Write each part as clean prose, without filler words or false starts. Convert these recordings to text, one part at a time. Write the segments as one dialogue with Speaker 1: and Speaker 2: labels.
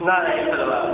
Speaker 1: نعرہ تلوار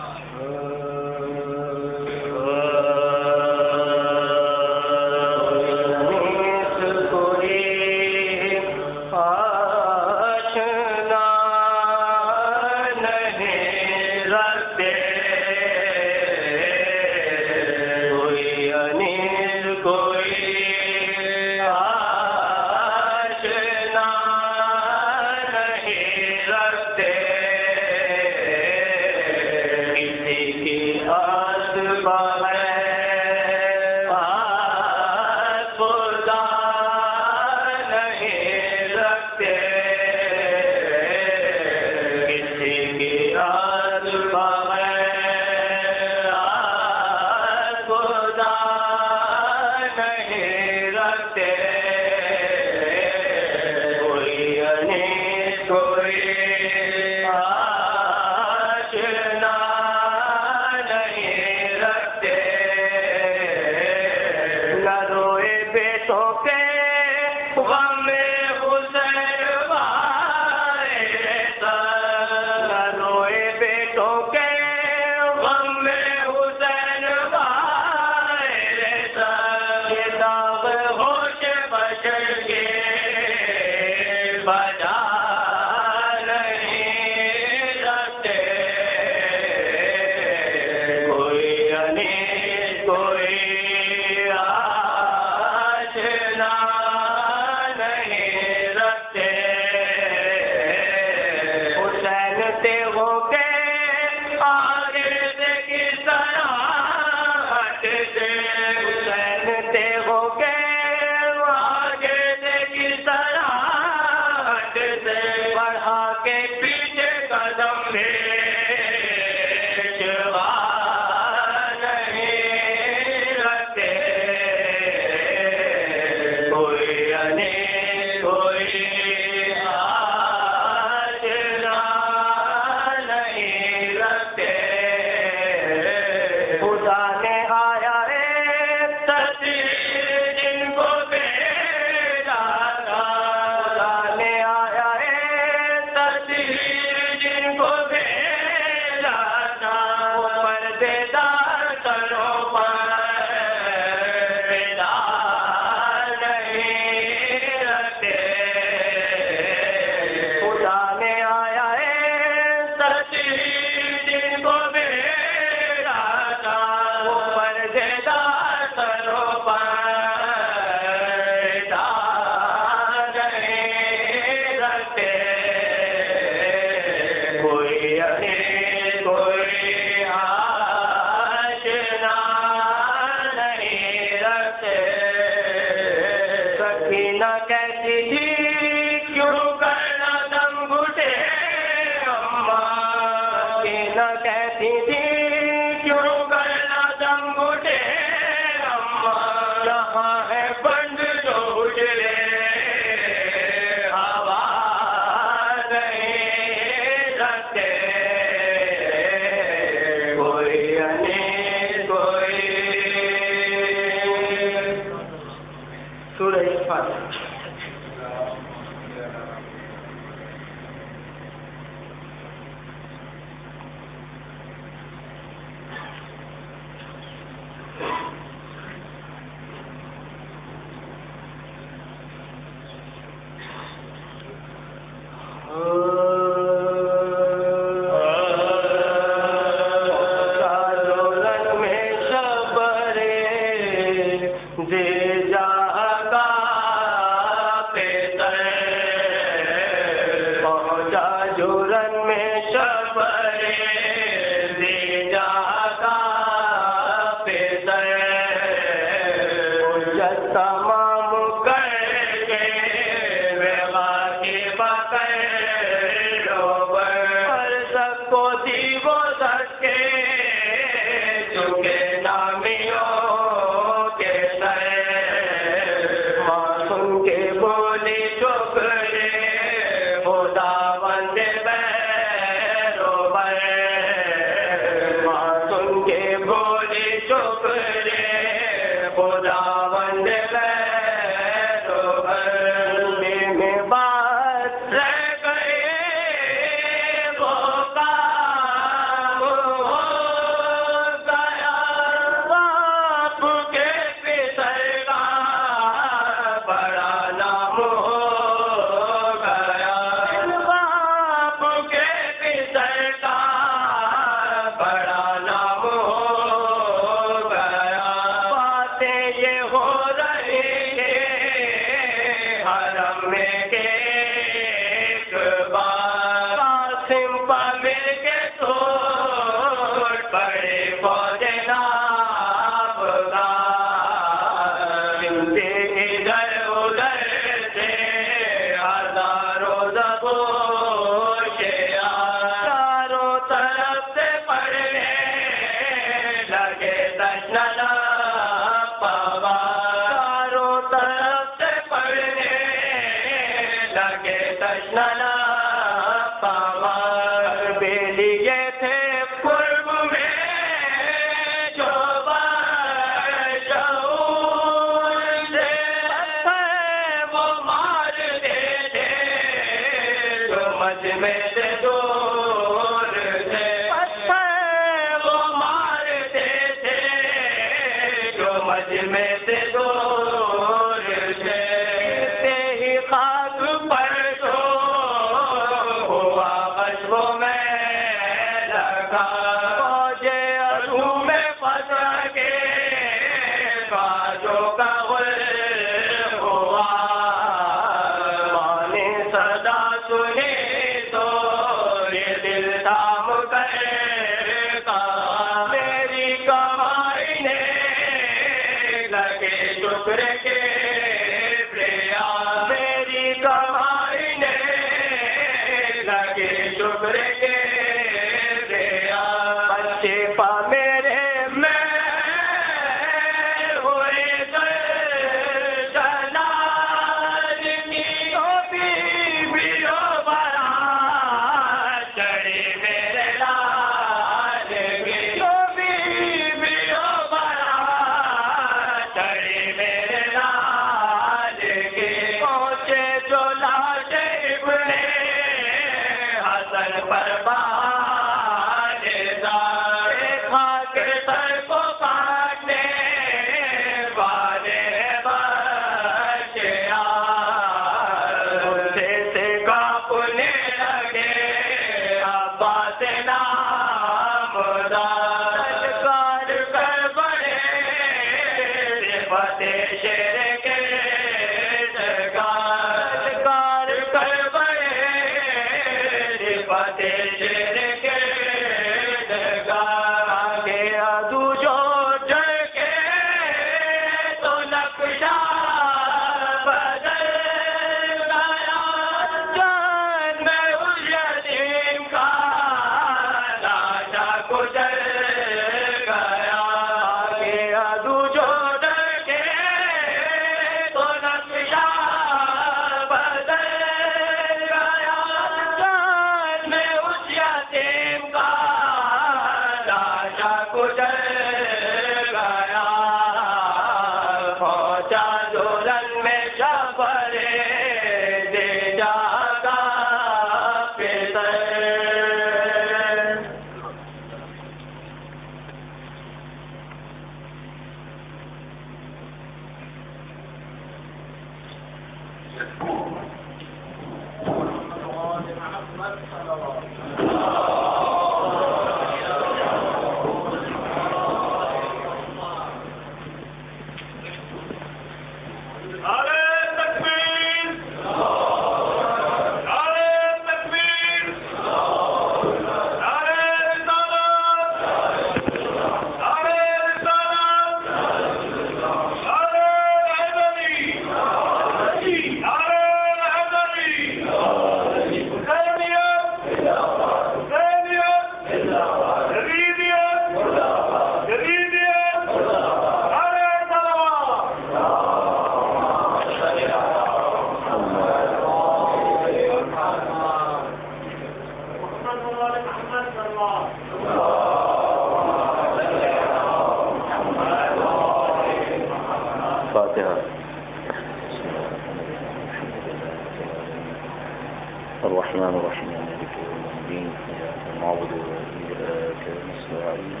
Speaker 1: الرحمن الرحيم مالك يوم الدين إياك نعبد وإياك نستعين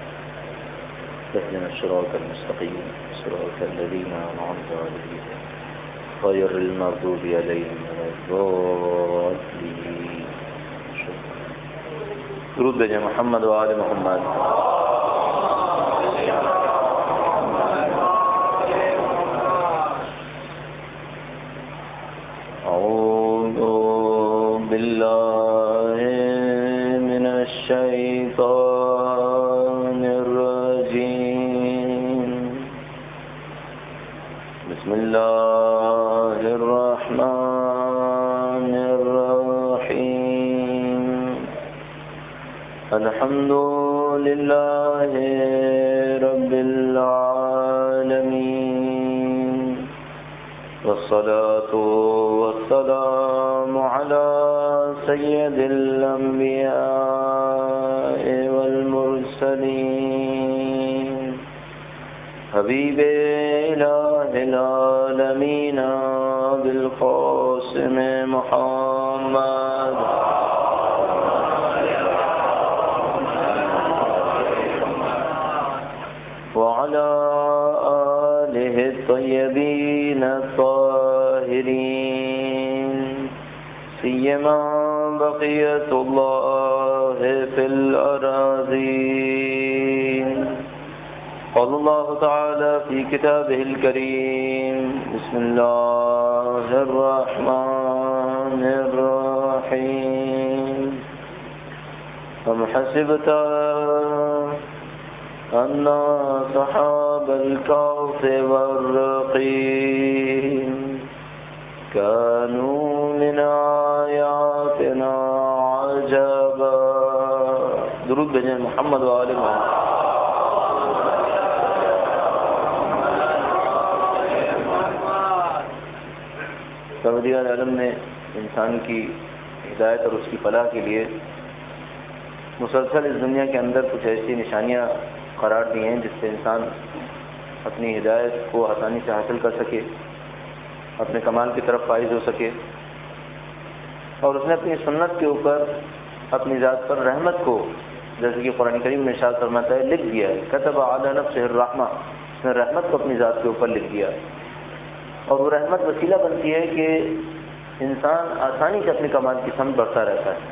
Speaker 1: اهدنا الصراط المستقيم صراط الذين أنعمت عليهم غير المغضوب عليهم ولا الضالين. درود بجے محمد و آل محمد. اعوذ باللہ من الشیطان الرجیم. بسم اللہ الرحمن الرحیم. الحمد للہ رب العالمین والصلاة والسلام على سید الانبیاء والمرسلین حبیب الہ العالمین بالقاسم محمد وعلى آلہ الطیبین الطاہرین سیما بقیت اللہ فی الأراضین. قال اللہ تعالی فی کتابہ الکریم. بسم اللہ الرحمن الرحیم. ام حسبت ان صحاب الكهف والرقيم كانوا من آياتنا عجبا. درود بجے محمد و آل محمد. پروردگار عالم نے انسان کی ہدایت اور اس کی فلاح کے لیے مسلسل اس دنیا کے اندر کچھ ایسی نشانیاں قرار دی ہیں جس سے انسان اپنی ہدایت کو آسانی سے حاصل کر سکے، اپنے کمال کی طرف فائز ہو سکے. اور اس نے اپنی سنت کے اوپر اپنی ذات پر رحمت کو، جیسے کہ قرآن کریم میں ارشاد فرماتا ہے، لکھ دیا ہے. کتب علی نفسہ الرحمہ. اس نے رحمت کو اپنی ذات کے اوپر لکھ دیا. اور وہ رحمت وسیلہ بنتی ہے کہ انسان آسانی سے اپنے کمال کی سمت بڑھتا رہتا ہے.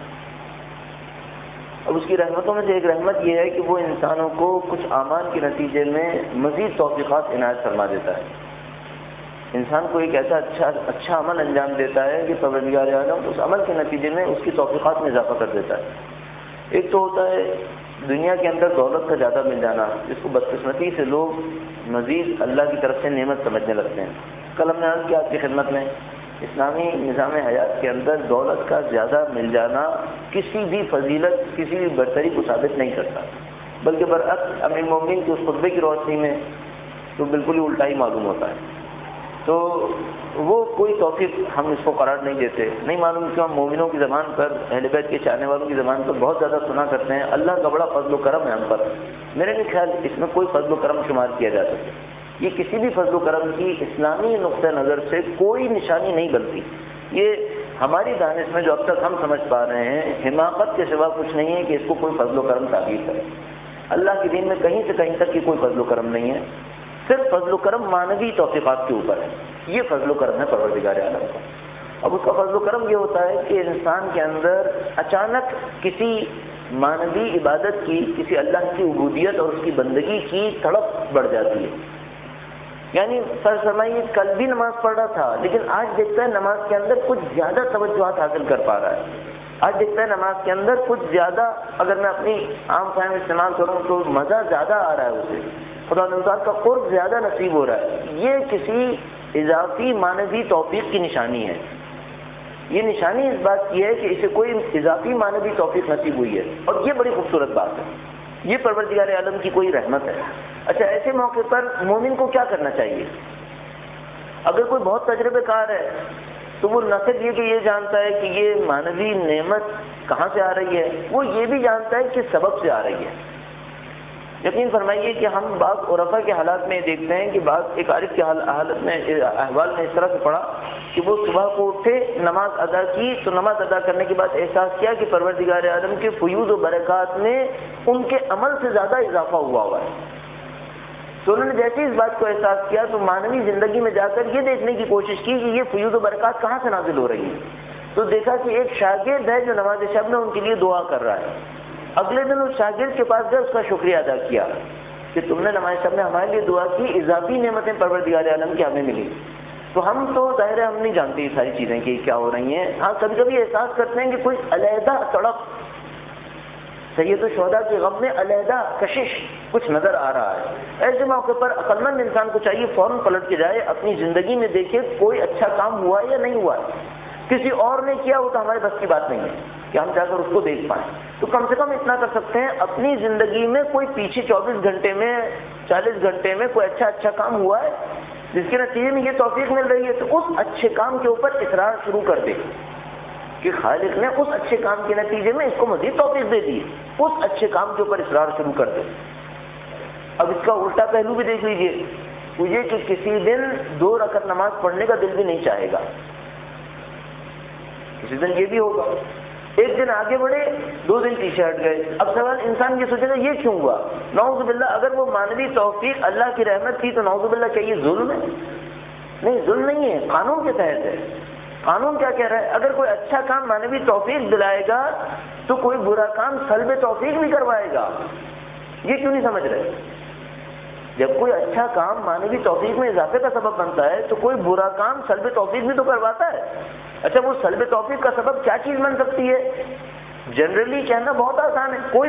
Speaker 1: اور اس کی رحمتوں میں سے ایک رحمت یہ ہے کہ وہ انسانوں کو کچھ اعمال کے نتیجے میں مزید توفیقات عنایت فرما دیتا ہے. انسان کو ایک ایسا اچھا عمل انجام دیتا ہے کہ پروردگار عالم اس عمل کے نتیجے میں اس کی توفیقات میں اضافہ کر دیتا ہے. ایک تو ہوتا ہے دنیا کے اندر دولت کا زیادہ مل جانا، جس کو بدقسمتی سے لوگ مزید اللہ کی طرف سے نعمت سمجھنے لگتے ہیں. کل ہم نے عرض کیا آپ کی خدمت میں، اسلامی نظام حیات کے اندر دولت کا زیادہ مل جانا کسی بھی فضیلت، کسی بھی برتری کو ثابت نہیں کرتا، بلکہ برعکس امیر المومنین کے اس خطبے کی روشنی میں تو بالکل ہی الٹا ہی معلوم ہوتا ہے. تو وہ کوئی توفیق ہم اس کو قرار نہیں دیتے. نہیں معلوم کیوں ہم مومنوں کی زبان پر، اہل بیت کے چاہنے والوں کی زبان پر بہت زیادہ سنا کرتے ہیں اللہ کا بڑا فضل و کرم ہے ہم پر. میرے نہیں خیال اس میں کوئی فضل و کرم شمار کیا جا سکے. یہ کسی بھی فضل و کرم کی اسلامی نقطہ نظر سے کوئی نشانی نہیں بنتی. یہ ہماری دانش میں جو اب تک ہم سمجھ پا رہے ہیں حماقت کے سوا کچھ نہیں ہے کہ اس کو کوئی فضل و کرم تعبیر کرے. اللہ کے دین میں کہیں سے کہیں تک کی کوئی فضل و کرم نہیں ہے. صرف فضل و کرم مانوی توفیقات کے اوپر ہے. یہ فضل و کرم ہے پروردگار عالم کا. اب اس کا فضل و کرم یہ ہوتا ہے کہ انسان کے اندر اچانک کسی مانوی عبادت کی، کسی اللہ کی عبودیت اور اس کی بندگی کی تڑپ بڑھ جاتی ہے. یعنی فرض فرمائیے کل بھی نماز پڑھ رہا تھا لیکن آج دیکھتا ہے نماز کے اندر کچھ زیادہ توجہات حاصل کر پا رہا ہے. آج دیکھتا ہے نماز کے اندر کچھ زیادہ، اگر میں اپنی عام فہم استعمال کروں تو مزہ زیادہ آ رہا ہے، اسے خدا تعالیٰ کا قرب زیادہ نصیب ہو رہا ہے. یہ کسی اضافی مانوی توفیق کی نشانی ہے. یہ نشانی اس بات کی ہے کہ اسے کوئی اضافی مانوی توفیق نصیب ہوئی ہے، اور یہ بڑی خوبصورت بات ہے. یہ پروردگار عالم کی کوئی رحمت ہے. اچھا، ایسے موقع پر مومن کو کیا کرنا چاہیے؟ اگر کوئی بہت تجربے کار ہے تو وہ نہ صرف یہ کہ یہ جانتا ہے کہ یہ مانوی نعمت کہاں سے آ رہی ہے، وہ یہ بھی جانتا ہے کہ سبب سے آ رہی ہے. یقین فرمائیے کہ ہم بعض عرفا کے حالات میں دیکھتے ہیں کہ بعض ایک عارف کے حالت میں، احوال میں اس طرح سے پڑھا کہ وہ صبح کو اٹھے، نماز ادا کی، تو نماز ادا کرنے کے بعد احساس کیا کہ پروردگار عالم کے فیوض و برکات میں ان کے عمل سے زیادہ اضافہ ہوا ہے۔ تو انہوں نے جیسے اس بات کو احساس کیا تو مانوی زندگی میں جا کر یہ دیکھنے کی کوشش کی کہ یہ فیوض و برکات کہاں سے نازل ہو رہی ہے، تو دیکھا کہ ایک شاگرد ہے جو نماز شب میں ان کے لیے دعا کر رہا ہے۔ اگلے دن اس شاگرد کے پاس گئے، اس کا شکریہ ادا کیا کہ تم نے نماز شب میں ہمارے لیے دعا کی، اضافی نعمتیں پروردگار عالم کی ہمیں ملی۔ تو ہم تو ظاہر ہے ہم نہیں جانتے یہ ساری چیزیں کہ کیا ہو رہی ہیں، ہاں کبھی کبھی احساس کرتے ہیں کہ کوئی علیحدہ سڑک، سید الشہداء کے غم میں علیحدہ کشش کچھ نظر آ رہا ہے۔ ایسے موقع پر عقل مند انسان کو چاہیے فوراً پلٹ کے جائے، اپنی زندگی میں دیکھے کوئی اچھا کام ہوا ہے یا نہیں ہوا ہے۔ کسی اور نے کیا وہ تو ہمارے بس کی بات نہیں ہے کہ ہم جا کر اس کو دیکھ پائیں، تو کم سے کم اتنا کر سکتے ہیں اپنی زندگی میں کوئی پیچھے 24 گھنٹے میں 40 گھنٹے میں کوئی اچھا کام ہوا ہے جس کے نتیجے میں یہ توفیق مل رہی ہے، تو اس اچھے کام کے اوپر اصرار شروع کر دے کہ خالق نے اس اچھے کام کے نتیجے میں اس کو مزید توفیق دے دی، اس اچھے کام کے اوپر اصرار شروع کر دے۔ اب اس کا الٹا پہلو بھی دیکھ لیجئے، مجھے کہ کسی دن 2 رکعت نماز پڑھنے کا دل بھی نہیں چاہے گا، کسی دن یہ بھی ہوگا، ایک دن آگے بڑھے 2 دن پیچھے ہٹ گئے۔ اب سوال انسان یہ سوچے گا یہ کیوں ہوا؟ نعوذ باللہ اگر وہ مانوی توفیق اللہ کی رحمت تھی تو نعوذ باللہ کیا یہ ظلم ہے؟ نہیں، ظلم نہیں ہے، قانون کے تحت ہے۔ قانون کیا کہہ رہا ہے؟ اگر کوئی اچھا کام مانوی توفیق دلائے گا تو کوئی برا کام سلب توفیق بھی کروائے گا۔ یہ کیوں نہیں سمجھ رہے؟ جب کوئی اچھا کام مانوی توفیق میں اضافے کا سبب بنتا ہے تو کوئی برا کام سلب توفیق بھی تو کرواتا ہے۔ اچھا وہ سلب توفیق کا سبب کیا چیز بن سکتی ہے؟ جنرلی کہنا بہت آسان ہے، کوئی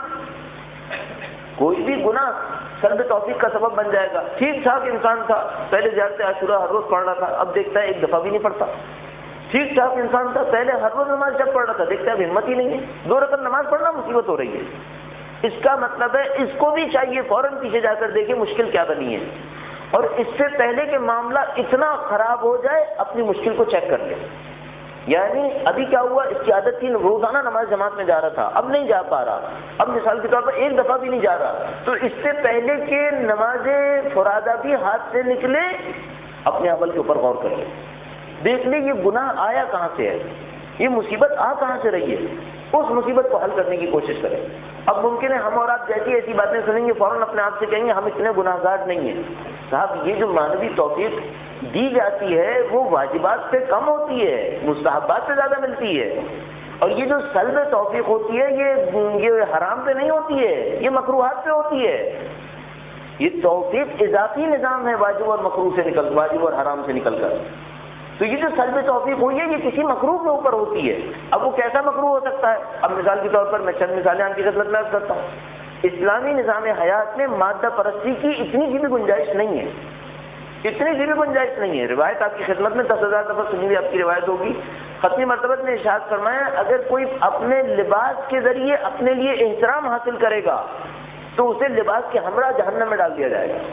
Speaker 1: بھی گناہ سلب توفیق کا سبب بن جائے گا۔ ٹھیک ٹھاک انسان تھا، پہلے زیارت عاشورہ ہر روز پڑھ رہا تھا، اب دیکھتا ہے ایک دفعہ بھی نہیں پڑھتا۔ ٹھیک ٹھاک انسان تھا، پہلے ہر روز نماز جب پڑھ رہا تھا، دیکھتا ہے اب ہمت ہی نہیں ہے، 2 رکعت نماز پڑھنا مصیبت ہو رہی ہے۔ اس کا مطلب ہے اس کو بھی چاہیے فوراً پیچھے جا کر دیکھے مشکل کیا بنی ہے، اور اس سے پہلے کہ معاملہ اتنا خراب ہو جائے اپنی مشکل کو چیک کر لے۔ یعنی ابھی کیا ہوا، اس کی عادت تھی روزانہ نماز جماعت میں جا رہا تھا، اب نہیں جا پا رہا، اب مثال کے طور پر 1 دفعہ بھی نہیں جا رہا، تو اس سے پہلے کہ نماز فرادہ بھی ہاتھ سے نکلے اپنے عمل کے اوپر غور کر لے، دیکھ لے یہ گناہ آیا کہاں سے ہے، یہ مصیبت آ کہاں سے رہی ہے، اس مصیبت کو حل کرنے کی کوشش کریں۔ اب ممکن ہے ہم اور آپ جیسی ایسی باتیں سنیں گے فوراً اپنے آپ سے کہیں گے ہم اتنے گناہ گار نہیں ہیں۔ صاحب یہ جو مانوی توفیق دی جاتی ہے وہ واجبات سے کم ہوتی ہے، مستحبات سے زیادہ ملتی ہے، اور یہ جو سلب توفیق ہوتی ہے یہ حرام پہ نہیں ہوتی ہے، یہ مکروہات پہ ہوتی ہے۔ یہ توفیق اضافی نظام ہے واجب اور مکروہ سے نکل، واجب اور حرام سے نکل کر، تو یہ جو سلب توفیق ہوئی ہے یہ کسی مکروہ کے اوپر ہوتی ہے۔ اب وہ کیسا مکروہ ہو سکتا ہے؟ اب مثال کے طور پر میں چند مثالیں آپ کی خدمت میں عرض کرتا ہوں۔ اسلامی نظام حیات میں مادہ پرستی کی اتنی سی بھی گنجائش نہیں ہے، اتنی سی بھی گنجائش نہیں ہے۔ روایت آپ کی خدمت میں 10,000 دفعہ سنی ہوئی آپ کی روایت ہوگی، ختمی مرتبہ نے ارشاد فرمایا اگر کوئی اپنے لباس کے ذریعے اپنے لیے احترام حاصل کرے گا تو اسے لباس کے ہمراہ جہنم میں ڈال دیا جائے گا۔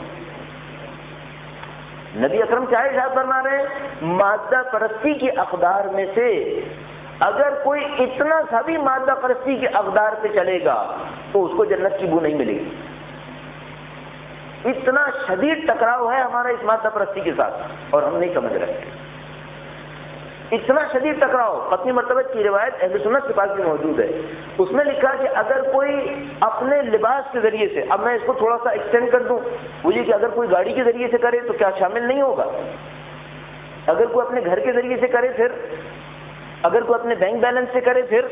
Speaker 1: نبی اکرم کیا ارشاد فرما رہے ہیں؟ مادہ پرستی کی اقدار میں سے اگر کوئی اتنا سا بھی مادہ پرستی کے اقدار پہ چلے گا تو اس کو جنت کی بو نہیں ملے گی۔ اتنا شدید ٹکراؤ ہے ہمارا اس مادہ پرستی کے ساتھ اور ہم نہیں سمجھ رہے، اتنا شدید ٹکراؤ۔ ختمی مرتبہ کی روایت اہل سنت کے پاس بھی موجود ہے، اس میں لکھا کہ اگر کوئی اپنے لباس کے ذریعے سے، اب میں اس کو تھوڑا سا ایکسٹینڈ کر دوں، وہ یہ کہ اگر کوئی گاڑی کے ذریعے سے کرے تو کیا شامل نہیں ہوگا؟ اگر کوئی اپنے گھر کے ذریعے سے کرے، پھر اگر کوئی اپنے بینک بیلنس سے کرے، پھر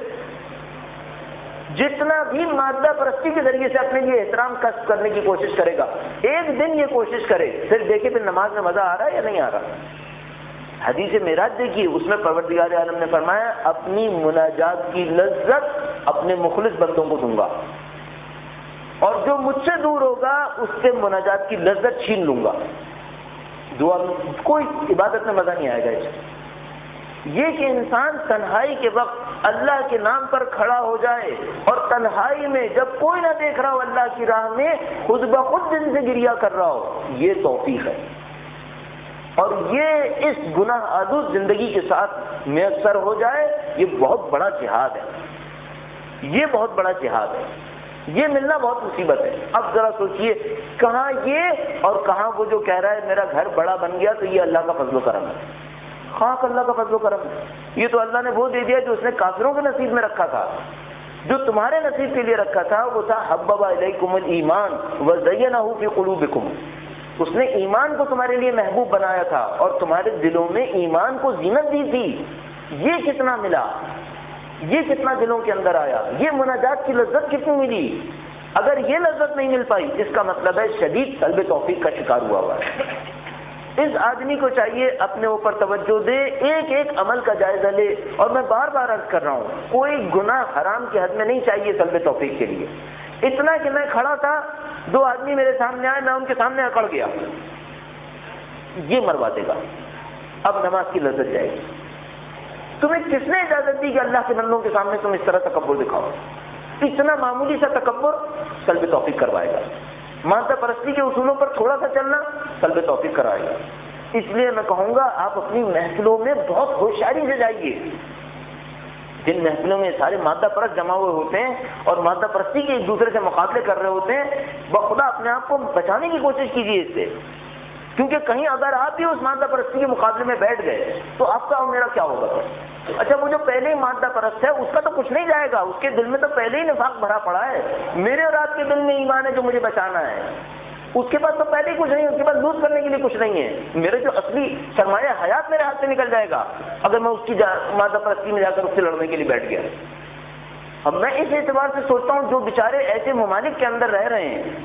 Speaker 1: جتنا بھی مادہ پرستی کے ذریعے سے اپنے لیے احترام کسب کرنے کی کوشش کرے گا، ایک دن یہ کوشش کرے، پھر دیکھے پھر نماز میں مزہ آ رہا ہے یا نہیں آ رہا۔ حدیث معراج دیکھیے، اس میں پروردگار عالم نے فرمایا اپنی مناجات کی لذت اپنے مخلص بندوں کو دوں گا، اور جو مجھ سے دور ہوگا اس سے مناجات کی لذت چھین لوں گا۔ دعا میں کوئی عبادت میں مزہ نہیں آئے گا اس سے۔ یہ کہ انسان تنہائی کے وقت اللہ کے نام پر کھڑا ہو جائے اور تنہائی میں جب کوئی نہ دیکھ رہا ہو اللہ کی راہ میں خود بخود دل سے گریہ کر رہا ہو، یہ توفیق ہے، اور یہ اس گناہ آلود زندگی کے ساتھ میسر ہو جائے، یہ بہت بڑا جہاد ہے، یہ بہت بڑا جہاد ہے، یہ ملنا بہت مصیبت ہے۔ اب ذرا سوچئے کہاں یہ اور کہاں وہ جو کہہ رہا ہے میرا گھر بڑا بن گیا تو یہ اللہ کا فضل و کرم ہے۔ خاک اللہ کا فضل و کرم، یہ تو اللہ نے وہ دے دیا جو اس نے کافروں کے نصیب میں رکھا تھا. جو تمہارے نصیب کے لیے رکھا تھا وہ تھا حبب الیکم الایمان وزینہ فی قلوبکم. اس نے ایمان کو تمہارے لیے محبوب بنایا تھا اور تمہارے دلوں میں ایمان کو زینت دی تھی. یہ کتنا ملا، یہ کتنا دلوں کے اندر آیا، یہ مناجات کی لذت کتنی ملی. اگر یہ لذت نہیں مل پائی اس کا مطلب ہے شدید سلب توفیق کا شکار ہوا ہوا ہے. اس آدمی کو چاہیے اپنے اوپر توجہ دے، ایک ایک عمل کا جائزہ لے. اور میں بار بار عرض کر رہا ہوں، کوئی گناہ حرام کی حد میں نہیں چاہیے سلب توفیق کے لیے. اتنا کہ میں کھڑا تھا، 2 آدمی میرے سامنے آئے، میں ان کے سامنے اکڑ گیا، یہ مروا دے گا. اب نماز کی لذت جائے گی. تمہیں کس نے اجازت دی کہ اللہ کے بندوں کے سامنے تم اس طرح تکبر دکھاؤ؟ اتنا معمولی سا تکبر سلب توفیق کروائے گا. مادہ پرستی کے اصولوں پر تھوڑا سا چلنا سلب توفیق کرائے گا. اس لیے میں کہوں گا آپ اپنی محفلوں میں بہت ہوشیاری سے جائیے. جن محفلوں میں سارے مادہ پرست جمع ہوئے ہوتے ہیں اور مادہ پرستی کے ایک دوسرے سے مقابلے کر رہے ہوتے ہیں، بخدا اپنے آپ کو بچانے کی کوشش کیجیے اس سے. کیونکہ کہیں اگر آپ بھی اس مادہ پرستی کے مقابلے میں بیٹھ گئے تو آپ کا اور میرا کیا ہوگا؟ اچھا وہ جو پہلے ہی مادہ پرست ہے اس کا تو کچھ نہیں جائے گا، اس کے دل میں تو پہلے ہی نفاق بھرا پڑا ہے. میرے اور آپ کے دل میں ایمان ہے جو مجھے بچانا ہے، اس کے پاس تو پہلے ہی کچھ نہیں، اس کے پاس لوٹ کرنے کے لیے کچھ نہیں ہے. میرے جو اصلی سرمایہ حیات میرے ہاتھ سے نکل جائے گا اگر میں اس کی مادہ پرستی میں جا کر اس سے لڑنے کے لیے بیٹھ گیا. اب میں اس اعتبار سے سوچتا ہوں جو بیچارے ایسے ممالک کے اندر رہ رہے ہیں،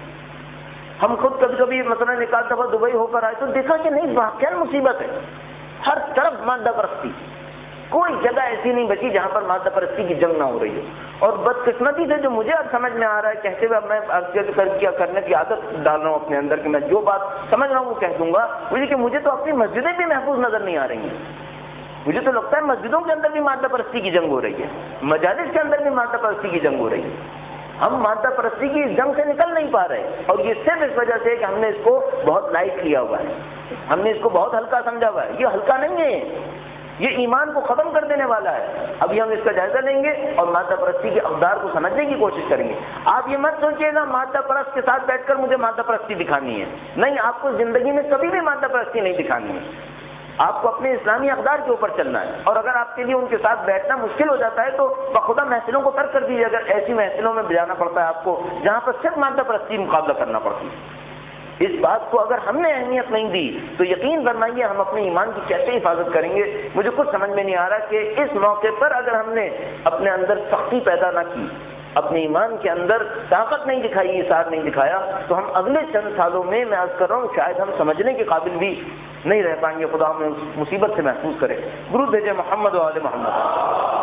Speaker 1: ہم خود کبھی کبھی مثلا ایک آدھ دفعہ دبئی ہو کر آئے تو دیکھا کہ نہیں واقعی مصیبت ہے. ہر طرف مادہ پرستی، کوئی جگہ ایسی نہیں بچی جہاں پر مادہ پرستی کی جنگ نہ ہو رہی ہے. اور بدقسمتی سے جو مجھے اب سمجھ میں آ رہا ہے کہتے ہوئے، اب میں کرنے کی عادت ڈال رہا ہوں اپنے اندر کہ میں جو بات سمجھ رہا ہوں وہ کہہ دوں گا، مجھے کہ مجھے تو اپنی مسجدیں بھی محفوظ نظر نہیں آ رہی ہیں. مجھے تو لگتا ہے مسجدوں کے اندر بھی مادہ پرستی کی جنگ ہو رہی ہے، مجالس کے اندر بھی مادہ پرستی کی جنگ ہو رہی ہے. ہم مادہ پرستی کی اس جنگ سے نکل نہیں پا رہے، اور یہ صرف اس وجہ سے کہ ہم نے اس کو بہت لائٹ لیا ہوا ہے، ہم نے اس کو بہت ہلکا سمجھا ہوا ہے. یہ ہلکا نہیں ہے، یہ ایمان کو ختم کر دینے والا ہے. ابھی ہم اس کا جائزہ لیں گے اور مادہ پرستی کے اقدار کو سمجھنے کی کوشش کریں گے. آپ یہ مت سوچیے گا مادہ پرست کے ساتھ بیٹھ کر مجھے مادہ پرستی دکھانی ہے، نہیں، آپ کو زندگی میں کبھی بھی مادہ پرستی نہیں دکھانی ہے. آپ کو اپنے اسلامی اقدار کے اوپر چلنا ہے. اور اگر آپ کے لیے ان کے ساتھ بیٹھنا مشکل ہو جاتا ہے تو بخدا محفلوں کو ترک کر دیجیے. اگر ایسی محفلوں میں جانا پڑتا ہے آپ کو جہاں پر صرف مادہ پرستی مقابلہ کرنا پڑتی ہے. اس بات کو اگر ہم نے اہمیت نہیں دی تو یقین فرمائیے ہم اپنے ایمان کی کیسے حفاظت کریں گے. مجھے کچھ سمجھ میں نہیں آ رہا کہ اس موقع پر اگر ہم نے اپنے اندر سختی پیدا نہ کی، اپنے ایمان کے اندر طاقت نہیں دکھائی، اثار نہیں دکھایا، تو ہم اگلے چند سالوں میں عرض کر رہا ہوں شاید ہم سمجھنے کے قابل بھی نہیں رہ پائیں گے. خدا ہمیں اس مصیبت سے محفوظ کرے. درود بھیجے محمد و آل محمد.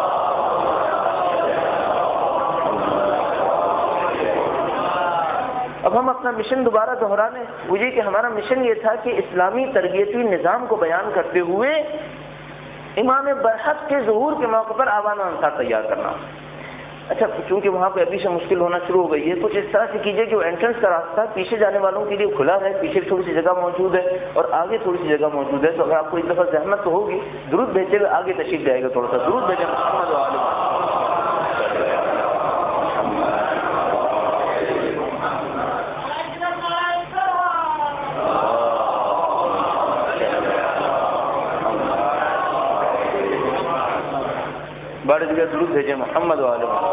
Speaker 1: اب ہم اپنا مشن دوبارہ دہرانے، وہ یہ کہ ہمارا مشن یہ تھا کہ اسلامی تربیتی نظام کو بیان کرتے ہوئے امام برحق کے ظہور کے موقع پر آوان و انصار تیار کرنا. اچھا چونکہ وہاں پہ ابھی سے مشکل ہونا شروع ہو گئی ہے، کچھ اس طرح سے کیجیے کہ وہ انٹرنس کا راستہ پیچھے جانے والوں کے لیے کھلا ہے، پیچھے تھوڑی سی جگہ موجود ہے اور آگے تھوڑی سی جگہ موجود ہے. تو اگر آپ کو ایک دفعہ زحمت تو ہوگی، درود بھیجتے ہوئے آگے تشریف جائے گا. تھوڑا سا درود بھیجیں محمد و آل محمد. بڑے جگہ درود بھیجے محمد و آل محمد.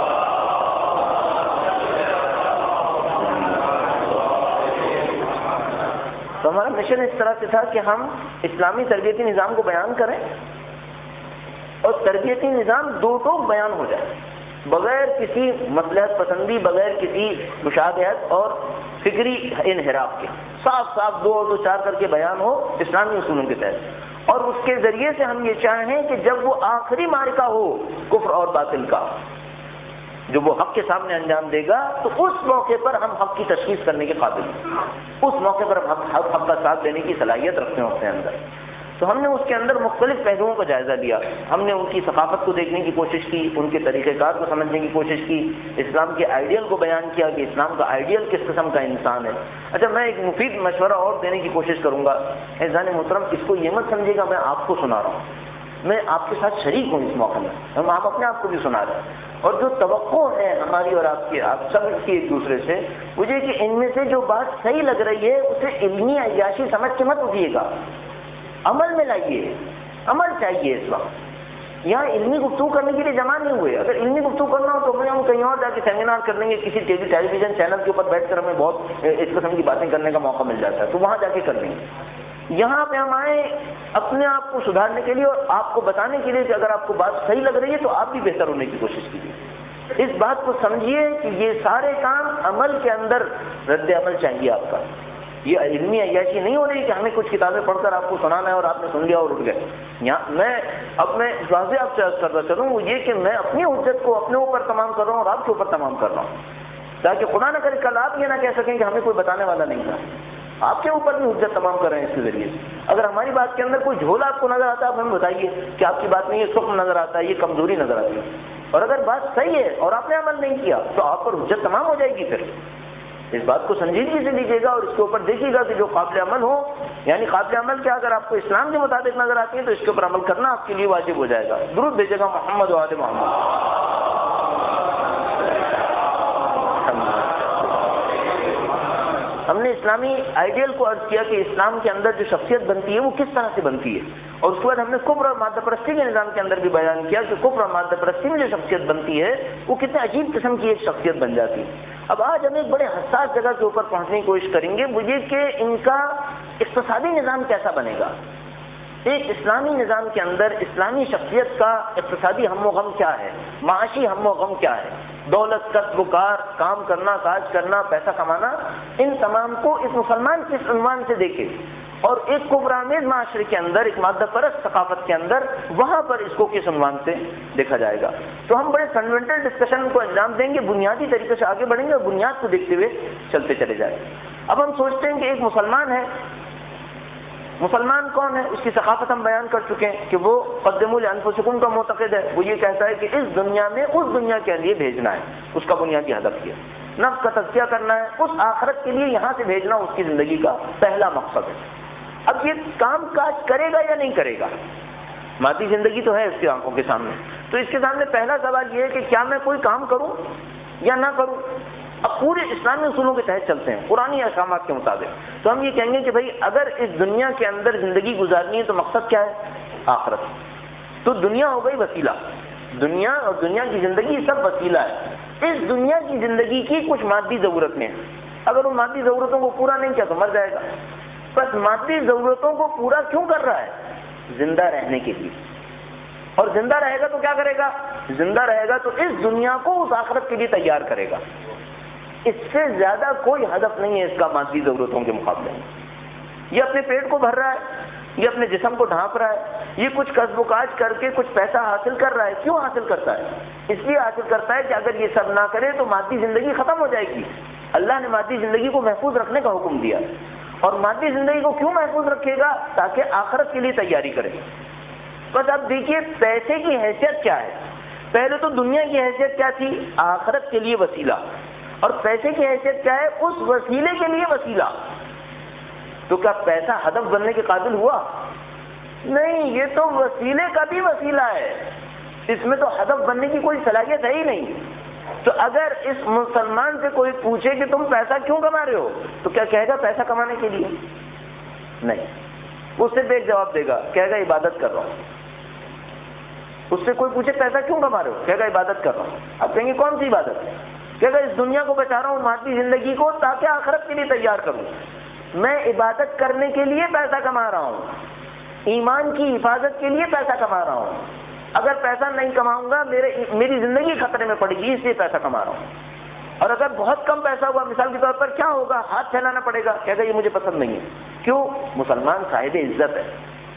Speaker 1: تو ہمارا مشن اس طرح سے تھا کہ ہم اسلامی تربیتی نظام کو بیان کریں اور تربیتی نظام دو ٹوک بیان ہو جائے بغیر کسی مصلحت پسندی، بغیر کسی مشابہت اور فکری انحراف کے. صاف صاف 2 اور 2 4 کر کے بیان ہو اسلامی اصولوں کے تحت. اور اس کے ذریعے سے ہم یہ چاہیں کہ جب وہ آخری معرکہ ہو کفر اور باطل کا، جو وہ حق کے سامنے انجام دے گا، تو اس موقع پر ہم حق کی تشخیص کرنے کے قابل ہیں. اس موقع پر ہم حق کا ساتھ دینے کی صلاحیت رکھتے ہیں اپنے اندر. تو ہم نے اس کے اندر مختلف پہلوؤں کا جائزہ لیا. ہم نے ان کی ثقافت کو دیکھنے کی کوشش کی، ان کے طریقہ کار کو سمجھنے کی کوشش کی، اسلام کے آئیڈیل کو بیان کیا کہ اسلام کا آئیڈیل کس قسم کا انسان ہے. اچھا میں ایک مفید مشورہ اور دینے کی کوشش کروں گا. عزیزان محترم، اس کو یہ مت سمجھے گا میں آپ کو سنا رہا ہوں، میں آپ کے ساتھ شریک ہوں اس موقع میں، ہم آپ اپنے آپ کو بھی سنا رہے ہیں. اور جو توقع ہے ہماری اور آپ سب کی ایک دوسرے سے، مجھے کہ ان میں سے جو بات صحیح لگ رہی ہے اسے علمی عیاشی سمجھ کے مت اٹھیے گا، عمل میں لائیے. عمل چاہیے اس وقت. یہاں علمی گفتگو کرنے کے لیے جمع نہیں ہوئے. اگر علمی گفتگو کرنا ہو تو ہم کہیں اور جا کے سیمینار کر لیں گے, کسی ٹیلی ویژن چینل کے اوپر بیٹھ کر ہمیں بہت اس قسم کی باتیں کرنے کا موقع مل جاتا ہے, تو وہاں جا کے کر لیں گے. یہاں پہ ہم آئے اپنے آپ کو سدھارنے کے لیے اور آپ کو بتانے کے لیے کہ اگر آپ کو بات صحیح لگ رہی ہے تو آپ بھی بہتر ہونے کی کوشش کیجیے. اس بات کو سمجھیے کہ یہ سارے کام عمل کے اندر رد عمل چاہیے آپ کا. یہ علمی عیاشی نہیں ہو رہی کہ ہمیں کچھ کتابیں پڑھ کر آپ کو سنانا ہے اور آپ نے سن لیا اور اٹھ گئے. یہاں میں اپنے واضح آپ سے عرض کرتا چلوں وہ یہ کہ میں اپنی حجت کو اپنے اوپر تمام کر رہا ہوں اور آپ کے اوپر تمام کر رہا ہوں, تاکہ خدا نہ کرے کل آپ یہ نہ کہہ سکیں کہ ہمیں کوئی بتانے والا نہیں تھا. آپ کے اوپر بھی حجت تمام کر رہے ہیں اس کے ذریعے. اگر ہماری بات کے اندر کوئی جھولا آپ کو نظر آتا ہے آپ ہمیں بتائیے کہ آپ کی بات میں یہ سکم نظر آتا ہے, یہ کمزوری نظر آتی ہے. اور اگر بات صحیح ہے اور آپ نے عمل نہیں کیا تو آپ پر حجت تمام ہو جائے گی. پھر اس بات کو سنجیدگی سے لیجیے گا اور اس کے اوپر دیکھیے گا کہ جو قابل عمل ہو, یعنی قابل عمل کیا, اگر آپ کو اسلام کے مطابق نظر آتی ہے تو اس کے اوپر عمل کرنا آپ کے لیے واجب ہو جائے گا. درود بھیجے گا محمد و آل محمد. ہم نے اسلامی آئیڈیل کو عرض کیا کہ اسلام کے اندر جو شخصیت بنتی ہے وہ کس طرح سے بنتی ہے, اور اس کے بعد ہم نے کفر اور مادہ پرستی کے نظام کے اندر بھی بیان کیا کہ کفر اور مادہ پرستی میں جو شخصیت بنتی ہے وہ کتنے عجیب قسم کی ایک شخصیت بن جاتی ہے. اب آج ہم ایک بڑے حساس جگہ کے اوپر پہنچنے کی کوشش کریں گے, وہ یہ کہ ان کا اقتصادی نظام کیسا بنے گا. ایک اسلامی نظام کے اندر اسلامی شخصیت کا اقتصادی ہم و غم کیا ہے, معاشی ہم و غم کیا ہے, دولت, کسب و کار, کام کرنا, کاج کرنا, پیسہ کمانا, ان تمام کو اس مسلمان کے عنوان سے دیکھے اور ایک کفرآمیز معاشرے کے اندر, ایک مادہ پرست ثقافت کے اندر, وہاں پر اس کو کس عنوان سے دیکھا جائے گا. تو ہم بڑے فنڈامنٹل ڈسکشن کو انجام دیں گے, بنیادی طریقے سے آگے بڑھیں گے اور بنیاد کو دیکھتے ہوئے چلتے چلے جائیں. اب ہم سوچتے ہیں کہ ایک مسلمان ہے, مسلمان کون ہے, اس کی ثقافت ہم بیان کر چکے ہیں کہ وہ قدموا لانفسکم کا معتقد ہے. وہ یہ کہتا ہے کہ اس دنیا میں اس دنیا کے لیے بھیجنا ہے, اس کا بنیادی ہدف یہ نفس کا تزکیہ کرنا ہے, اس آخرت کے لیے یہاں سے بھیجنا اس کی زندگی کا پہلا مقصد ہے. اب یہ کام کاج کرے گا یا نہیں کرے گا, مادی زندگی تو ہے اس کی آنکھوں کے سامنے, تو اس کے سامنے پہلا سوال یہ ہے کہ کیا میں کوئی کام کروں یا نہ کروں. اب پورے اسلامی اصولوں کے تحت چلتے ہیں, قرآنی احکامات کے مطابق, تو ہم یہ کہیں گے کہ بھائی اگر اس دنیا کے اندر زندگی گزارنی ہے تو مقصد کیا ہے, آخرت. تو دنیا ہو گئی وسیلہ, دنیا اور دنیا کی زندگی سب وسیلہ ہے. اس دنیا کی زندگی کی کچھ مادی ضرورتیں ہیں, اگر ان مادی ضرورتوں کو پورا نہیں کیا تو مر جائے گا. بس مادی ضرورتوں کو پورا کیوں کر رہا ہے, زندہ رہنے کے لیے. اور زندہ رہے گا تو کیا کرے گا, زندہ رہے گا تو اس دنیا کو اس آخرت کے لیے تیار کرے گا. اس سے زیادہ کوئی ہدف نہیں ہے اس کا مادی ضرورتوں کے مقابلے میں. یہ اپنے پیٹ کو بھر رہا ہے, یہ اپنے جسم کو ڈھانپ رہا ہے, یہ کچھ کسب و کاج کر کے کچھ پیسہ حاصل کر رہا ہے. کیوں حاصل کرتا ہے, اس لیے حاصل کرتا ہے کہ اگر یہ سب نہ کرے تو مادی زندگی ختم ہو جائے گی. اللہ نے مادی زندگی کو محفوظ رکھنے کا حکم دیا, اور مادی زندگی کو کیوں محفوظ رکھے گا, تاکہ آخرت کے لیے تیاری کرے. بس اب دیکھیے پیسے کی حیثیت کیا ہے. پہلے تو دنیا کی حیثیت کیا تھی, آخرت کے لیے وسیلہ, اور پیسے کی حیثیت کیا ہے, اس وسیلے کے لیے وسیلہ. تو کیا پیسہ ہدف بننے کے قابل ہوا؟ نہیں, یہ تو وسیلے کا بھی وسیلہ ہے, اس میں تو ہدف بننے کی کوئی صلاحیت ہے ہی نہیں. تو اگر اس مسلمان سے کوئی پوچھے کہ تم پیسہ کیوں کما رہے ہو, تو کیا کہے گا پیسہ کمانے کے لیے؟ نہیں, اس سے ایک جواب دے گا, کہے گا عبادت کر رہا ہوں. اس سے کوئی پوچھے پیسہ کیوں کما رہے ہو, کہے گا عبادت کر رہا ہوں. اب کہیں گے کون سی عبادت ہے, کہ اگر اس دنیا کو بچا رہا ہوں مادی زندگی کو تاکہ آخرت کے لیے تیار کروں. میں عبادت کرنے کے لیے پیسہ کما رہا ہوں, ایمان کی حفاظت کے لیے پیسہ کما رہا ہوں. اگر پیسہ نہیں کماؤں گا میری زندگی خطرے میں پڑے گی, اس لیے پیسہ کما رہا ہوں. اور اگر بہت کم پیسہ ہوا مثال کے طور پر کیا ہوگا, ہاتھ پھیلانا پڑے گا, کہے گا یہ مجھے پسند نہیں ہے. کیوں؟ مسلمان صاحب عزت ہے,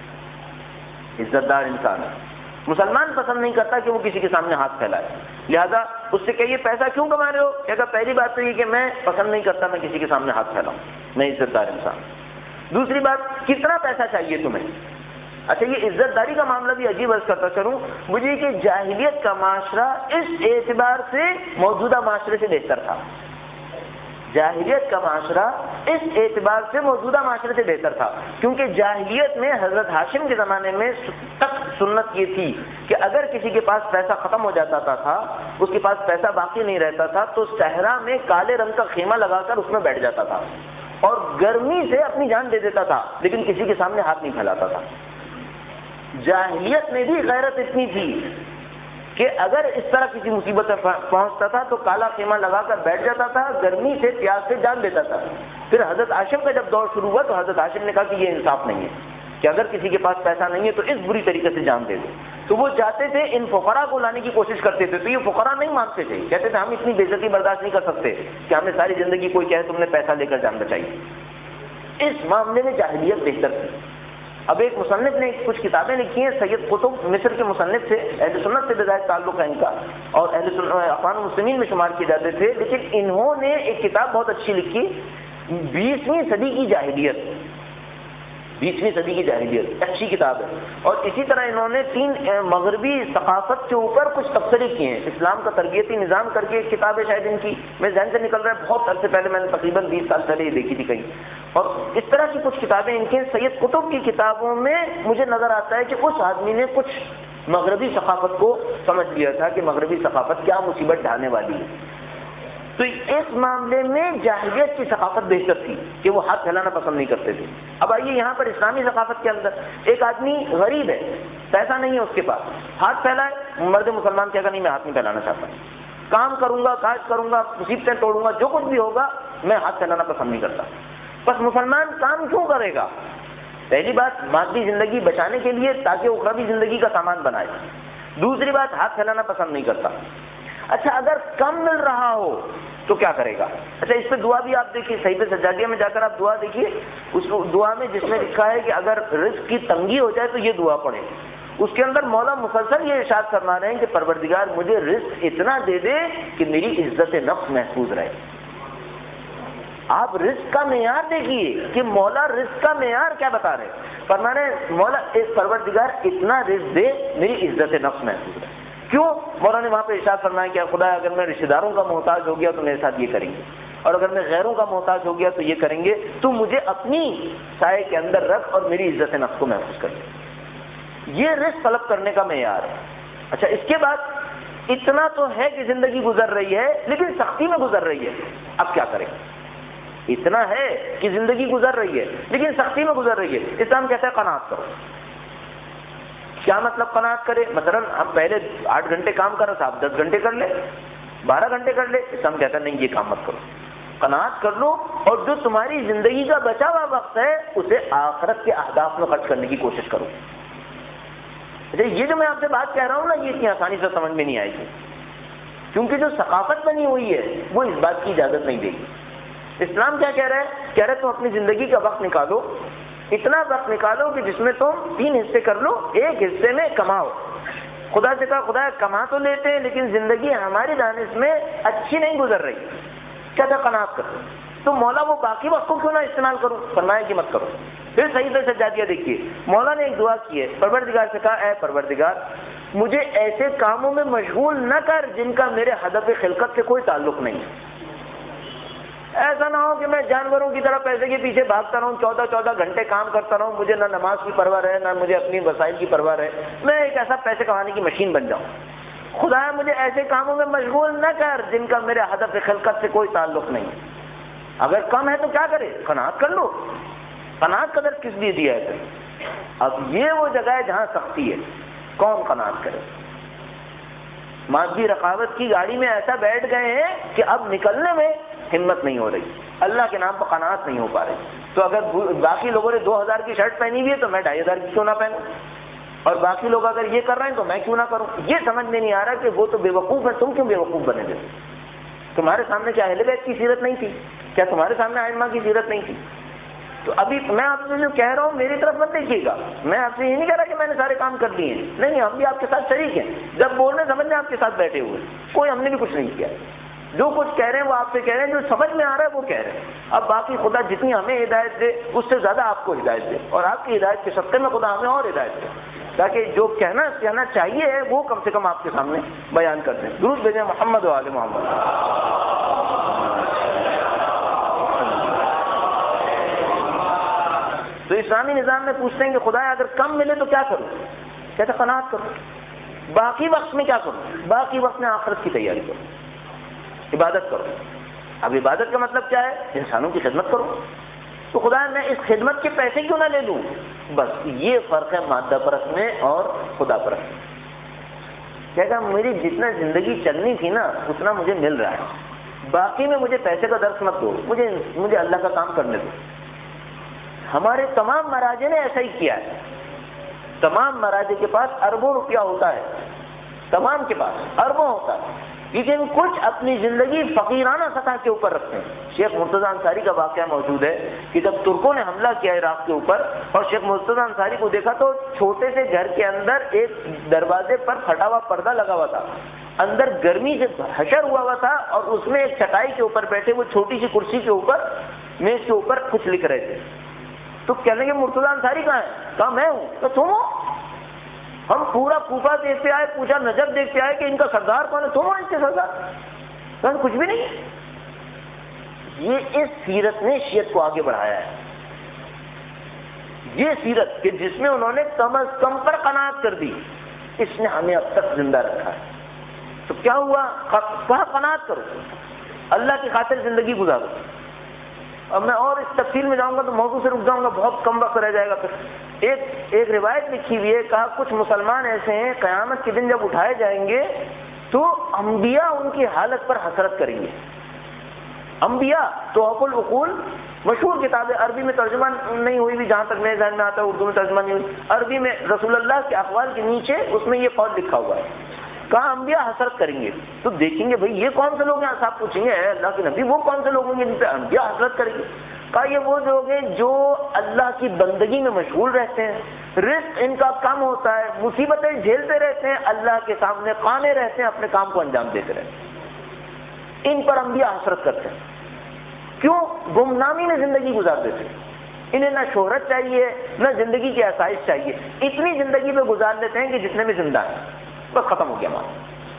Speaker 1: عزت دار انسان ہے. مسلمان پسند نہیں کرتا کہ وہ کسی کے سامنے ہاتھ پھیلائے. لہذا اس سے کہیے پیسہ کیوں کما رہے ہو, کہے گا پہلی بات تو یہ کہ میں پسند نہیں کرتا میں کسی کے سامنے ہاتھ پھیلاؤں, میں عزت دار انسان. دوسری بات, کتنا پیسہ چاہیے تمہیں. اچھا, یہ عزت داری کا معاملہ بھی عجیب عرض کرتا چلوں مجھے کہ جاہلیت کا معاشرہ اس اعتبار سے موجودہ معاشرے سے بہتر تھا. جاہلیت کا معاشرہ اس اعتبار سے موجودہ معاشرے سے بہتر تھا, کیونکہ جاہلیت میں حضرت ہاشم کے زمانے میں تک سنت یہ تھی کہ اگر کسی کے پاس پیسہ ختم ہو جاتا تھا, اس کے پاس پیسہ باقی نہیں رہتا تھا, تو صحرا میں کالے رنگ کا خیمہ لگا کر اس میں بیٹھ جاتا تھا اور گرمی سے اپنی جان دے دیتا تھا, لیکن کسی کے سامنے ہاتھ نہیں پھیلاتا تھا. جاہلیت میں بھی غیرت اتنی تھی کہ اگر اس طرح کسی مصیبت میں پہنچتا تھا تو کالا خیمہ لگا کر بیٹھ جاتا تھا، گرمی سے پیاس سے جان لیتا تھا. پھر حضرت ہاشم کا جب دور شروع ہوا تو حضرت ہاشم نے کہا کہ یہ انصاف نہیں ہے کہ اگر کسی کے پاس پیسہ نہیں ہے تو اس بری طریقے سے جان دے دو. تو وہ جاتے تھے ان فقراء کو لانے کی کوشش کرتے تھے، تو یہ فقراء نہیں مانتے تھے، کہتے تھے ہم اتنی بے عزتی برداشت نہیں کر سکتے کہ ہمیں ساری زندگی کوئی کہے تم نے پیسہ لے کر جان بچائی. اس معاملے میں جاہلیت بہتر تھی. اب ایک مصنف نے کچھ کتابیں لکھی ہیں، سید قطب مصر کے مصنف سے، اہل سنت سے بظاہر تعلق ہے ان کا، اور اخوان المسلمین میں شمار کیے جاتے تھے، لیکن انہوں نے ایک کتاب بہت اچھی لکھی، 20ویں صدی کی جاہلیت. 20ویں صدی کی جاہلیت اچھی کتاب ہے. اور اسی طرح انہوں نے 3 مغربی ثقافت کے اوپر کچھ تبصرے کیے ہیں، اسلام کا تربیتی نظام کر کے ایک کتاب ہے شاید ان کی، میں ذہن سے نکل رہا ہے، بہت عرصے پہلے میں نے تقریباً 20 سال پہلے یہ دیکھی تھی کہیں. اور اس طرح کی کچھ کتابیں ان کے. سید قطب کی کتابوں میں مجھے نظر آتا ہے کہ اس آدمی نے کچھ مغربی ثقافت کو سمجھ لیا تھا کہ مغربی ثقافت کیا مصیبت ڈھانے والی ہے. تو اس معاملے میں جاہلیت کی ثقافت بہتر تھی کہ وہ ہاتھ پھیلانا پسند نہیں کرتے تھے. اب آئیے یہاں پر اسلامی ثقافت کے اندر ایک آدمی غریب ہے، پیسہ نہیں ہے اس کے پاس، ہاتھ پھیلائے، مرد مسلمان کہے گا نہیں میں ہاتھ نہیں پھیلانا چاہتا، کام کروں گا، کاج کروں گا، مصیبتیں توڑوں گا، جو کچھ بھی ہوگا میں ہاتھ پھیلانا پسند نہیں کرتا. بس مسلمان کام کیوں کرے گا؟ پہلی بات مادی زندگی بچانے کے لیے تاکہ اخروی زندگی کا سامان بنائے. دوسری بات ہاتھ پھیلانا پسند نہیں کرتا. اچھا اگر کم مل رہا ہو تو کیا کرے گا؟ اچھا اس پہ دعا بھی آپ دیکھیے، صحیفہ سجادیہ میں جا کر آپ دعا دیکھیے، اس دعا میں جس میں لکھا ہے کہ اگر رزق کی تنگی ہو جائے تو یہ دعا پڑھیں. اس کے اندر مولا مسلسل یہ ارشاد فرما رہے ہیں کہ پروردگار مجھے رزق اتنا دے دے کہ میری عزت نفس محفوظ رہے. آپ رزق کا معیار دیکھیے کہ مولا رزق کا معیار کیا بتا رہے ہیں. فرما رہے ہیں مولا پروردگار اتنا رزق دے میری عزت نفس محفوظ رہے. کیوں؟ مولا نے وہاں پہ ارشاد فرمایا کہ خدا اگر میں رشتہ داروں کا محتاج ہو گیا تو میرے ساتھ یہ کریں گے، اور اگر میں غیروں کا محتاج ہو گیا تو یہ کریں گے، تو مجھے اپنی سائے کے اندر رکھ اور میری عزت نفس کو محفوظ کر دے. یہ رزق طلب کرنے کا معیار ہے. اچھا اس کے بعد اتنا تو ہے کہ زندگی گزر رہی ہے لیکن سختی میں گزر رہی ہے، اب کیا کریں؟ اتنا ہے کہ زندگی گزر رہی ہے لیکن سختی میں گزر رہی ہے. اسلام کہتا ہے قناعت کرو. کیا مطلب قناعت کرے؟ مثلا ہم پہلے 8 گھنٹے کام کر رہے تھے، آپ 10 گھنٹے کر لیں، 12 گھنٹے کر لیں. اسلام کہتا ہے نہیں یہ کام مت کرو، قناعت کر لو، اور جو تمہاری زندگی کا بچا ہوا وقت ہے اسے آخرت کے اہداف میں خرچ کرنے کی کوشش کرو. یہ جو میں آپ سے بات کہہ رہا ہوں نا، یہ اتنی آسانی سے سمجھ میں نہیں آئے گی، کیونکہ جو ثقافت بنی ہوئی ہے وہ اس بات کی اجازت نہیں دے گی. اسلام کیا کہہ رہا ہے؟ کہہ رہا ہے تم اپنی زندگی کا وقت نکالو، اتنا وقت نکالو کہ جس میں تم 3 حصے کر لو، ایک حصے میں کماؤ. خدا سے کہا خدا کما تو لیتے ہیں لیکن زندگی ہماری دانش میں اچھی نہیں گزر رہی، کہتا قناعت کرو. تو مولا وہ باقی وقت کو کیوں نہ استعمال کرو؟ فرمایا کہ مت کرو. پھر صحیح سجادیہ دیکھیے، مولا نے ایک دعا کی ہے، پروردگار سے کہا اے پروردگار مجھے ایسے کاموں میں مشغول نہ کر جن کا میرے ہدف خلقت سے کوئی تعلق نہیں. ایسا نہ ہو کہ میں جانوروں کی طرح پیسے کے پیچھے بھاگتا رہوں، 14 گھنٹے کام کرتا رہوں، مجھے نہ نماز کی پرواہ رہے نہ مجھے اپنی وسائل کی پرواہ رہے، میں ایک ایسا پیسے کمانے کی مشین بن جاؤں. خدا مجھے ایسے کاموں میں مشغول نہ کر جن کا میرے ہدف خلقت سے کوئی تعلق نہیں. اگر کم ہے تو کیا کرے؟ قناعت کر لو. قناعت کا درس کس لیے دیا ہے پھر؟ اب یہ وہ جگہ ہے جہاں سختی ہے. کون قناعت کرے؟ مادی رقابت کی گاڑی میں ایسا بیٹھ گئے ہیں کہ اب نکلنے میں ہمت نہیں ہو رہی، اللہ کے نام پر قناعت نہیں ہو پا رہی. تو اگر باقی لوگوں نے 2000 کی شرٹ پہنی ہوئی ہے تو میں 2500 کی کیوں نہ پہنوں، اور باقی لوگ اگر یہ کر رہے ہیں تو میں کیوں نہ کروں. یہ سمجھ میں نہیں آ رہا کہ وہ تو بے وقوف ہے، تم کیوں بے وقوف بنے تھے؟ تمہارے سامنے کیا اہل بیت کی سیرت نہیں تھی؟ کیا تمہارے سامنے ائمہ کی سیرت نہیں تھی؟ تو ابھی میں آپ سے جو کہہ رہا ہوں میری طرف مت دیکھیے گا، میں آپ سے یہ نہیں کہہ رہا کہ میں نے سارے کام کر دیے ہیں، نہیں، ہم بھی آپ کے ساتھ شریک ہیں. جب بولنے سمجھنے آپ کے ساتھ بیٹھے ہوئے، کوئی ہم نے بھی کچھ نہیں کیا. جو کچھ کہہ رہے ہیں وہ آپ سے کہہ رہے ہیں، جو سمجھ میں آ رہا ہے وہ کہہ رہے ہیں. اب باقی خدا جتنی ہمیں ہدایت دے اس سے زیادہ آپ کو ہدایت دے، اور آپ کی ہدایت کے صدقے میں خدا ہمیں اور ہدایت دے، تاکہ جو کہنا چاہیے ہے وہ کم سے کم آپ کے سامنے بیان کر دیں. درود بھیجیں محمد و آل محمد. تو اسلامی نظام میں پوچھتے ہیں کہ خدا اگر کم ملے تو کیا کروں؟ کہتے قناعت کرو. باقی وقت میں کیا کروں؟ باقی وقت میں آخرت کی تیاری کرو، عبادت کرو. اب عبادت کا مطلب کیا ہے؟ انسانوں کی خدمت کرو. تو خدا میں اس خدمت کے پیسے کیوں نہ لے لوں؟ بس یہ فرق ہے مادہ پرست میں اور خدا پرست میں۔ کہے گا میری جتنا زندگی چلنی تھی نا اتنا مجھے مل رہا ہے، باقی میں مجھے پیسے کا درس مت دو، مجھے اللہ کا کام کرنے دو۔ ہمارے تمام مراجع نے ایسا ہی کیا ہے۔ تمام مراجع کے پاس اربوں روپیہ ہوتا ہے، تمام کے پاس اربوں ہوتا ہے، لیکن کچھ اپنی زندگی فقیرانہ سطح کے اوپر رکھتے ہیں۔ شیخ مرتضیٰ انصاری کا واقعہ موجود ہے کہ جب ترکوں نے حملہ کیا عراق کے اوپر اور شیخ مرتضیٰ انصاری کو دیکھا تو چھوٹے سے گھر کے اندر ایک دروازے پر پھٹا ہوا پردہ لگا ہوا تھا، اندر گرمی سے حشر ہوا تھا، اور اس میں ایک چٹائی کے اوپر بیٹھے وہ چھوٹی سی کرسی کے اوپر میز کے اوپر کچھ لکھ رہے تھے۔ تو کہنے لگے مرتضیٰ انصاری کہاں ہے؟ کہا میں ہوں۔ تو تم ہو؟ ہم پورا کوفہ دیکھتے آئے، پوچھا نجف دیکھتے آئے کہ ان کا سردار کون ہے؟ تم ہو اس کے سردار؟ کچھ بھی نہیں۔ یہ اس سیرت نے شیعت کو آگے بڑھایا ہے، یہ سیرت کہ جس میں انہوں نے کم از کم پر قناعت کر دی، اس نے ہمیں اب تک زندہ رکھا ہے۔ تو کیا ہوا؟ کہا قناعت کرو، اللہ کی خاطر زندگی گزارو۔ اب میں اور اس تفصیل میں جاؤں گا تو موضوع سے رک جاؤں گا، بہت کم وقت رہ جائے گا۔ پھر ایک روایت لکھی ہوئی ہے، کہا کچھ مسلمان ایسے ہیں قیامت کے دن جب اٹھائے جائیں گے تو انبیاء ان کی حالت پر حسرت کریں گے۔ انبیاء تحف العقول مشہور کتاب ہے، عربی میں ترجمہ نہیں ہوئی بھی، جہاں تک میرے ذہن میں آتا ہے، اردو میں ترجمہ نہیں ہوئی، عربی میں رسول اللہ کے اقوال کے نیچے اس میں یہ قول لکھا ہوا ہے۔ کہا انبیاء حسرت کریں گے، تو دیکھیں گے بھئی یہ کون سے لوگ ہیں؟ صاحب پوچھیں گے اے اللہ کے نبی وہ کون سے لوگ ہیں جن پہ انبیاء حسرت کریں گے؟ کہا یہ وہ لوگ ہیں جو اللہ کی بندگی میں مشغول رہتے ہیں، رزق ان کا کم ہوتا ہے، مصیبتیں جھیلتے رہتے ہیں، اللہ کے سامنے قانے رہتے ہیں، اپنے کام کو انجام دیتے رہتے ہیں، ان پر انبیاء حسرت کرتے ہیں۔ کیوں؟ گمنامی میں زندگی گزار دیتے ہیں، انہیں نہ شہرت چاہیے نہ زندگی کی آسائش چاہیے، اتنی زندگی میں گزار لیتے ہیں کہ جتنے میں زندہ ہیں بس ختم ہو گیا ہمارا۔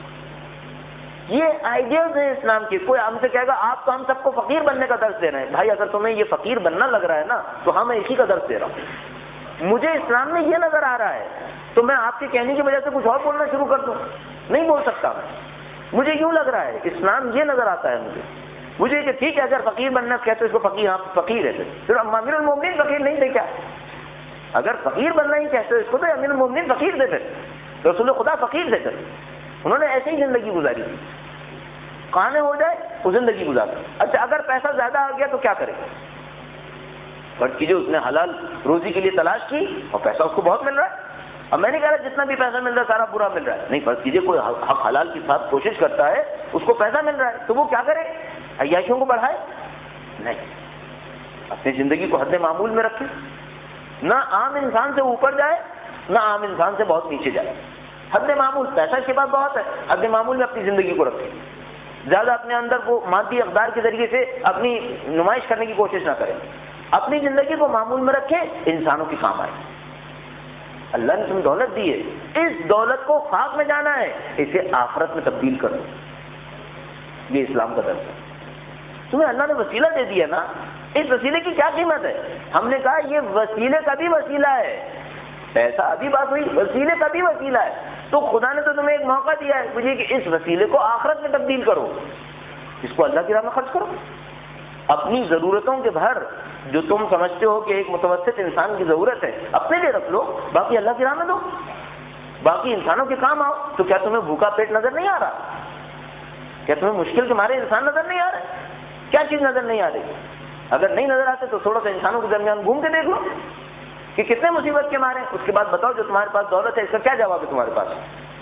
Speaker 1: یہ آئیڈیلز ہیں اسلام کے۔ کوئی ہم سے کہے گا آپ تو ہم سب کو فقیر بننے کا درس دے رہے ہیں، بھائی اگر تمہیں یہ فقیر بننا لگ رہا ہے نا تو ہاں میں اسی کا درس دے رہا ہوں، مجھے اسلام میں یہ نظر آ رہا ہے تو میں آپ کے کہنے کی وجہ سے کچھ اور بولنا شروع کر دوں؟ نہیں بول سکتا میں، مجھے یوں لگ رہا ہے، اسلام یہ نظر آتا ہے مجھے کہ ٹھیک ہے اگر فقیر بننا کہتے اس کو فقیر، ہاں فقیر ہے، پھر امیر المومنین فقیر نہیں تھے کیا؟ اگر فقیر بننا ہی کہتے اس کو تو امیر المومنین فقیر تھے، پھر رسول خدا فقیر تھے، انہوں نے ایسے ہی زندگی گزاری، کھانے ہو جائے وہ زندگی گزارتا۔ اچھا اگر پیسہ زیادہ آ گیا تو کیا کرے؟ فرض کیجیے اس نے حلال روزی کے لیے تلاش کی اور پیسہ اس کو بہت مل رہا ہے۔ اب میں نہیں کہہ رہا جتنا بھی پیسہ مل رہا ہے سارا برا مل رہا ہے، نہیں، فرض کیجیے کوئی حق حلال کے ساتھ کوشش کرتا ہے، اس کو پیسہ مل رہا ہے تو وہ کیا کرے؟ عیاشیوں کو بڑھائے؟ نہیں، اپنی زندگی کو حد معمول میں رکھے، نہ عام انسان سے اوپر جائے نہ عام انسان سے بہت نیچے جائے، حد معمول۔ پیسہ اس کے پاس بہت ہے، حد معمول میں اپنی زندگی کو رکھے، زیادہ اپنے اندر کو مادی اقدار کے ذریعے سے اپنی نمائش کرنے کی کوشش نہ کرے، اپنی زندگی کو معمول میں رکھے، انسانوں کے کام آئے۔ اللہ نے تمہیں دولت دی ہے، اس دولت کو خاک میں جانا ہے، اسے آخرت میں تبدیل کرو، یہ اسلام کا درس ہے۔ تمہیں اللہ نے وسیلہ دے دیا نا، اس وسیلے کی کیا قیمت ہے؟ ہم نے کہا یہ وسیلے کا بھی وسیلہ ہے، پیسہ ابھی بات ہوئی، وسیلے کا بھی وسیلہ ہے، تو خدا نے تو تمہیں ایک موقع دیا ہے مجھے کہ اس وسیلے کو آخرت میں تبدیل کرو، اس کو اللہ کی راہ میں خرچ کرو، اپنی ضرورتوں کے بھر جو تم سمجھتے ہو کہ ایک متوسط انسان کی ضرورت ہے اپنے لیے رکھ لو، باقی اللہ کی راہ میں دو، باقی انسانوں کے کام آؤ۔ تو کیا تمہیں بھوکا پیٹ نظر نہیں آ رہا؟ کیا تمہیں مشکل کے مارے انسان نظر نہیں آ رہے؟ کیا چیز نظر نہیں آ رہی؟ اگر نہیں نظر آتے تو تھوڑا سا انسانوں کے درمیان گھوم کے دیکھ لو کہ کتنے مصیبت کے مارے، اس کے بعد بتاؤ جو تمہارے پاس دولت ہے اس کا کیا جواب ہے تمہارے پاس؟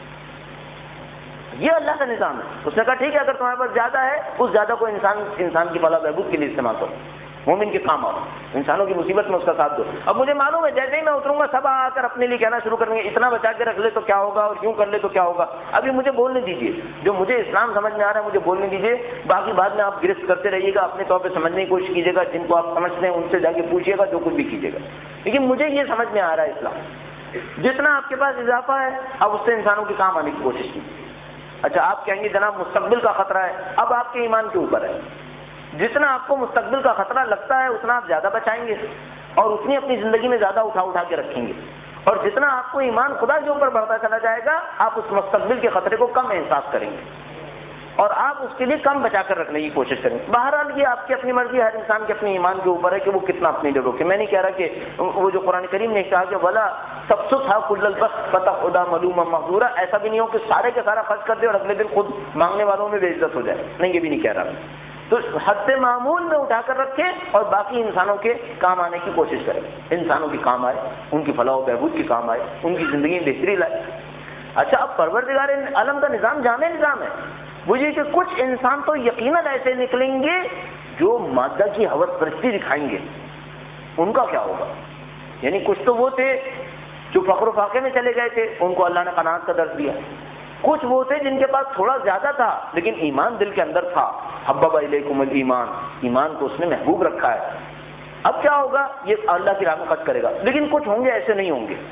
Speaker 1: یہ اللہ کا نظام ہے۔ اس نے کہا ٹھیک ہے اگر تمہارے پاس زیادہ ہے اس زیادہ کو انسان کی فلاح بہبود کے لیے استعمال کرو، مومن کے کام آؤ، انسانوں کی مصیبت میں اس کا ساتھ دو۔ اب مجھے معلوم ہے جیسے ہی میں اتروں گا سب آ کر اپنے لیے کہنا شروع کریں گے اتنا بچا کے رکھ لے تو کیا ہوگا اور یوں کر لے تو کیا ہوگا۔ ابھی مجھے بولنے دیجیے، جو مجھے اسلام سمجھ میں آ رہا ہے مجھے بولنے دیجیے، باقی بعد میں آپ گرفت کرتے رہیے گا، اپنے طور پہ سمجھنے کی کوشش کیجیے گا، جن کو آپ سمجھتے ہیں ان سے جا کے پوچھیے گا، جو کچھ بھی کیجیے گا، لیکن مجھے یہ سمجھ میں آ رہا ہے اسلام جتنا آپ کے پاس اضافہ ہے اب اس سے انسانوں کے کام آنے کی کوشش کیجیے۔ اچھا آپ کہیں گے جناب مستقبل کا خطرہ ہے، اب آپ کے ایمان کے اوپر ہے، جتنا آپ کو مستقبل کا خطرہ لگتا ہے اتنا آپ زیادہ بچائیں گے اور اتنی اپنی زندگی میں زیادہ اٹھا کے رکھیں گے، اور جتنا آپ کو ایمان خدا کے اوپر بڑھتا چلا جائے گا آپ اس مستقبل کے خطرے کو کم احساس کریں گے۔
Speaker 2: اور آپ اس کے لیے کم بچا کر رکھنے کی کوشش کریں. بہرحال یہ آپ کی اپنی مرضی، ہر انسان کے اپنے ایمان کے اوپر ہے کہ وہ کتنا اپنی لیے روکے. میں نہیں کہہ رہا کہ وہ جو قرآن کریم نے کہا کہ ولا تبسطھا کل البسط فتقعد ملوما محضورا، ایسا بھی نہیں ہو کہ سارے کا سارا خرچ کر دے اور اگلے دن خود مانگنے والوں میں بے عزت ہو جائے. نہیں، یہ بھی نہیں کہہ رہا. تو حد معمول میں اٹھا کر رکھے اور باقی انسانوں کے کام آنے کی کوشش کریں. انسانوں کے کام آئے، ان کی فلاح و بہبود کے کام آئے، ان کی زندگی میں بہتری لائے. اچھا، اب پروردگار عالم کا نظام جامع نظام ہے. وہ یہ کہ کچھ انسان تو یقیناً ایسے نکلیں گے جو مادہ کی حوث پرستی دکھائیں گے. ان کا کیا ہوگا؟ یعنی کچھ تو وہ تھے جو فقر و فاقے میں چلے گئے تھے، ان کو اللہ نے قناعت کا درس دیا. کچھ وہ تھے جن کے پاس تھوڑا زیادہ تھا لیکن ایمان دل کے اندر تھا. حبب الیکم الایمان، ایمان کو اس نے محبوب رکھا ہے. اب کیا ہوگا؟ یہ اللہ کی راہ میں خرچ کرے گا. لیکن کچھ ہوں گے ایسے نہیں ہوں گے.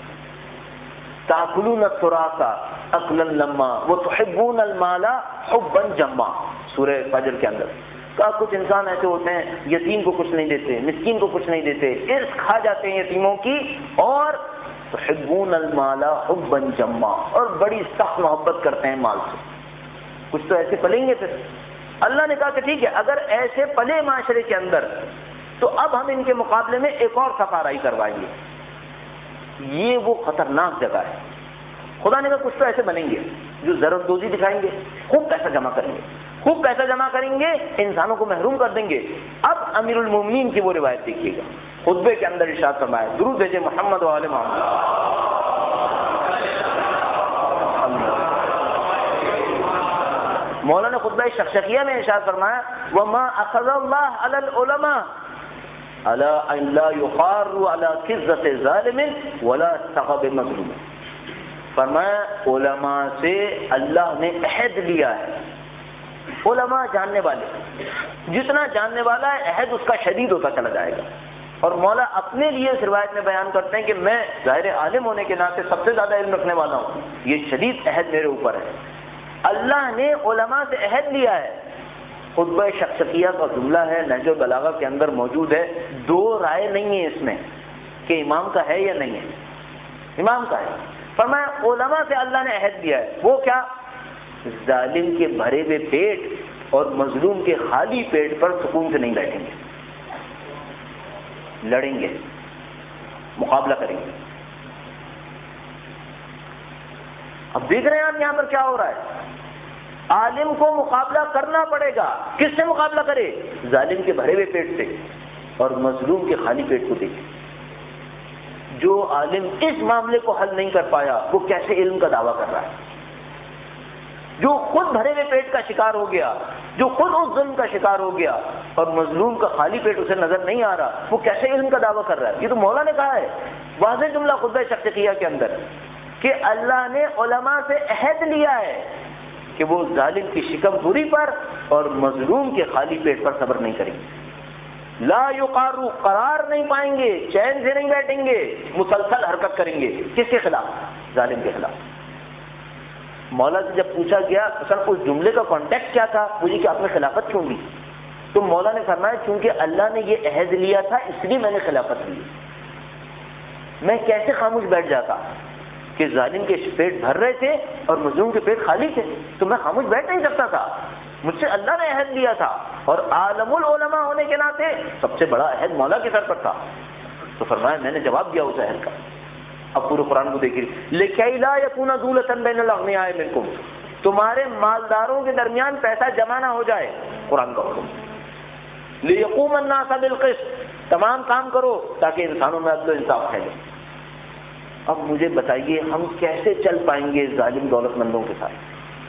Speaker 2: تاکلون التراث اکلا لما وتحبون المال حبا جما، سورہ فجر کے اندر کہا کچھ انسان ایسے ہوتے ہیں یتیم کو کچھ نہیں دیتے، مسکین کو کچھ نہیں دیتے، ارث کھا جاتے ہیں یتیموں کی، اور تحبون المال حبا جما، اور بڑی سخت محبت کرتے ہیں مال سے. کچھ تو ایسے پلیں گے. پھر اللہ نے کہا کہ ٹھیک ہے، اگر ایسے پلے معاشرے کے اندر تو اب ہم ان کے مقابلے میں ایک اور سفارائی کروائیں گے. یہ وہ خطرناک جگہ ہے. خدا نے کہا کچھ تو ایسے بنیں گے جو ضرورت دوزی دکھائیں گے، خوب پیسہ جمع کریں گے، خوب پیسہ جمع کریں گے، انسانوں کو محروم کر دیں گے. اب امیر المومنین کی وہ روایت دیکھیے گا، خطبے کے اندر ارشاد فرمایا، درود بھیجے محمد و آل محمد. مولانا خطبہ شقشقیہ میں ارشاد فرمایا، وما اخذ اللہ علی العلماء الا ان لا يقاروا على كذة ظالم ولا استغب مظلوم. فرمایا علماء سے اللہ نے عہد لیا ہے. علماء جاننے والے، جتنا جاننے والا ہے عہد اس کا شدید ہوتا چلا جائے گا. اور مولا اپنے لیے اس روایت میں بیان کرتے ہیں کہ میں ظاہر عالم ہونے کے ناطے سب سے زیادہ علم رکھنے والا ہوں، یہ شدید عہد میرے اوپر ہے. اللہ نے علماء سے عہد لیا ہے. خطبہ شقشقیہ کا جملہ ہے، نہج البلاغہ کے اندر موجود ہے. دو رائے نہیں ہے اس میں کہ امام کا ہے یا نہیں ہے. امام کا ہے. فرمایا علماء سے اللہ نے عہد دیا ہے. وہ کیا؟ ظالم کے بھرے ہوئے پیٹ اور مظلوم کے خالی پیٹ پر سکون سے نہیں بیٹھیں گے، لڑیں گے، مقابلہ کریں گے. اب دیکھ رہے ہیں آپ یہاں پر کیا ہو رہا ہے. عالم کو مقابلہ کرنا پڑے گا. کس سے مقابلہ کرے؟ ظالم کے بھرے ہوئے پیٹ سے اور مظلوم کے خالی پیٹ کو دیکھے. جو عالم اس معاملے کو حل نہیں کر پایا وہ کیسے علم کا دعویٰ کر رہا ہے؟ جو خود بھرے ہوئے پیٹ کا شکار ہو گیا، جو خود اس ظلم کا شکار ہو گیا اور مظلوم کا خالی پیٹ اسے نظر نہیں آ رہا، وہ کیسے علم کا دعویٰ کر رہا ہے؟ یہ تو مولا نے کہا ہے واضح جملہ خطبہ شقشقیہ کے اندر کہ اللہ نے علماء سے عہد لیا ہے کہ وہ ظالم کی شکم پوری پر اور مظلوم کے خالی پیٹ پر صبر نہیں کریں گے. لا یقارو، قرار نہیں پائیں گے، چین سے نہیں بیٹھیں گے، مسلسل حرکت کریں گے. کس کے خلاف؟ ظالم کے خلاف. مولا سے جب پوچھا گیا سر اس جملے کا کانٹیکٹ کیا تھا، وہ یہ کہ آپ نے خلافت کیوں لی؟ تو مولا نے فرمایا چونکہ اللہ نے یہ عہد لیا تھا اس لیے میں نے خلافت لی. میں کیسے خاموش بیٹھ جاتا کہ ظالم کے پیٹ بھر رہے تھے اور مظلوم کے پیٹ خالی تھے، تو میں خاموش بیٹھ نہیں سکتا تھا. مجھ سے اللہ نے عہد لیا تھا اور عالم العلماء ہونے کے ناطے سب سے بڑا عہد مولا کے سر پر تھا. تو فرمایا میں نے جواب دیا اس عہد کا. اب پورے قرآن کو دیکھیے، لِكَيْ لَا يَكُونَ دُولَةً بَيْنَ الْأَغْنِيَاءِ مِنْكُمْ، تمہارے مالداروں کے درمیان پیسہ جمع نہ ہو جائے. قرآن کا حکم. لِيَقُومَ النَّاسَ بِالْقِسْطِ، تمام کام کرو تاکہ انسانوں میں عدل و انصاف پھیلے. اب مجھے بتائیے ہم کیسے چل پائیں گے ظالم دولت مندوں کے ساتھ؟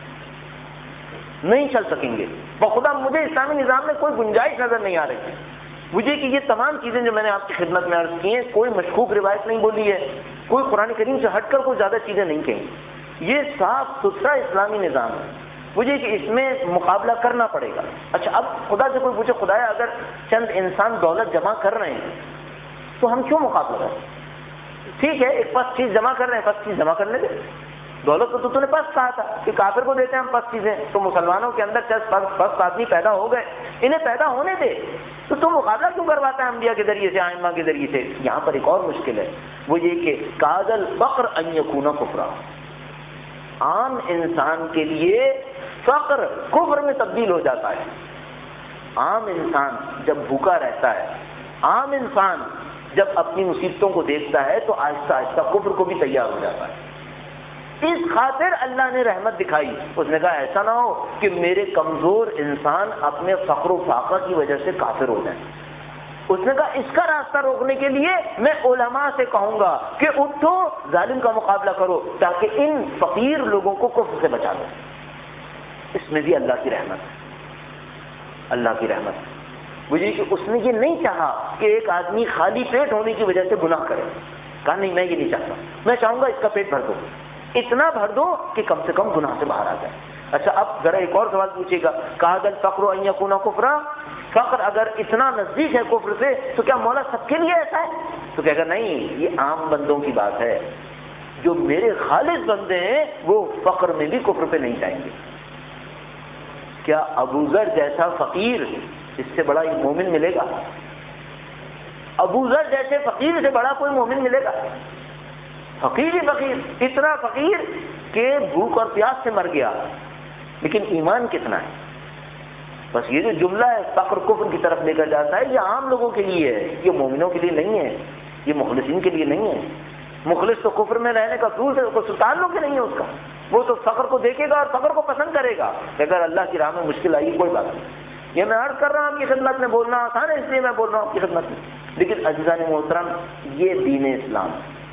Speaker 2: نہیں چل سکیں گے. بخدا مجھے اسلامی نظام میں کوئی گنجائش نظر نہیں آ رہی. مجھے کہ یہ تمام چیزیں جو میں نے آپ کی خدمت میں عرض کی ہیں، کوئی مشکوک روایت نہیں بولی ہے، کوئی قرآن کریم سے ہٹ کر کوئی زیادہ چیزیں نہیں کہیں. یہ صاف ستھرا اسلامی نظام ہے. مجھے کہ اس میں مقابلہ کرنا پڑے گا. اچھا اب خدا سے کوئی پوچھے خدایا اگر چند انسان دولت جمع کر رہے ہیں تو ہم کیوں مقابلہ کریں؟ ٹھیک ہے ایک پس چیز جمع کر رہے ہیں، پس چیز جمع کرنے دیں. دولت تو نے پس کہا تھا کہ کافر کو دیتے ہیں ہم پس چیزیں، تو مسلمانوں کے اندر چند پس آدمی پیدا ہو گئے، انہیں پیدا ہونے دے. تو تم مقابلہ کیوں کرواتا ہے انبیاء کے ذریعے سے، ائمہ کے ذریعے سے؟ یہاں پر ایک اور مشکل ہے، وہ یہ کہ کاذل فقر ان یکون کفرا. عام انسان کے لیے فقر کفر میں تبدیل ہو جاتا ہے. عام انسان جب بھوکا رہتا ہے، عام انسان جب اپنی مصیبتوں کو دیکھتا ہے تو آہستہ آہستہ کفر کو بھی تیار ہو جاتا ہے. اس خاطر اللہ نے رحمت دکھائی. اس نے کہا ایسا نہ ہو کہ میرے کمزور انسان اپنے فقر و فاقہ کی وجہ سے کافر ہو جائیں. اس نے کہا اس کا راستہ روکنے کے لیے میں علماء سے کہوں گا کہ اٹھو ظالم کا مقابلہ کرو تاکہ ان فقیر لوگوں کو کفر سے بچا دو. اس میں بھی اللہ کی رحمت ہے، اللہ کی رحمت. مجھے کہ اس نے یہ نہیں چاہا کہ ایک آدمی خالی پیٹ ہونے کی وجہ سے گناہ کرے. کہا نہیں میں یہ نہیں چاہتا، میں چاہوں گا اس کا پیٹ بھر دو، اتنا بھر دو کہ کم سے کم گناہ سے باہر آ جائے. اچھا اب ذرا ایک اور سوال پوچھے گا، کہا گل فقر ان یکون کفرا، فقر اگر اتنا نزدیک ہے کفر سے تو کیا مولا سب کے لیے ایسا ہے؟ تو کہے گا نہیں، یہ عام بندوں کی بات ہے. جو میرے خالص بندے ہیں وہ فقر میں بھی کفر پہ نہیں جائیں گے. کیا ابو ذر جیسا فقیر اس سے بڑا یہ مومن ملے گا؟ ابو ذر جیسے فقیر سے بڑا کوئی مومن ملے گا؟ فقیر ہی فقیر، اتنا فقیر کہ بھوک اور پیاس سے مر گیا، لیکن ایمان کتنا ہے. بس یہ جو جملہ ہے فقر کفر کی طرف لے کر جاتا ہے، یہ عام لوگوں کے لیے ہے، یہ مومنوں کے لیے نہیں ہے، یہ مخلصین کے لیے نہیں ہے. مخلص تو کفر میں رہنے کا اصول سے کوئی تعلق ہی نہیں ہے اس کا. وہ تو فقر کو دیکھے گا اور فقر کو پسند کرے گا. اگر اللہ کی راہ میں مشکل آئی کوئی بات نہیں. یہ میں عرض کر رہا ہوں آپ کی خدمت میں، بولنا آسان ہے اس لیے میں بول رہا ہوں آپ کی خدمت میں. لیکن عزیزان محترم، یہ دین اسلام،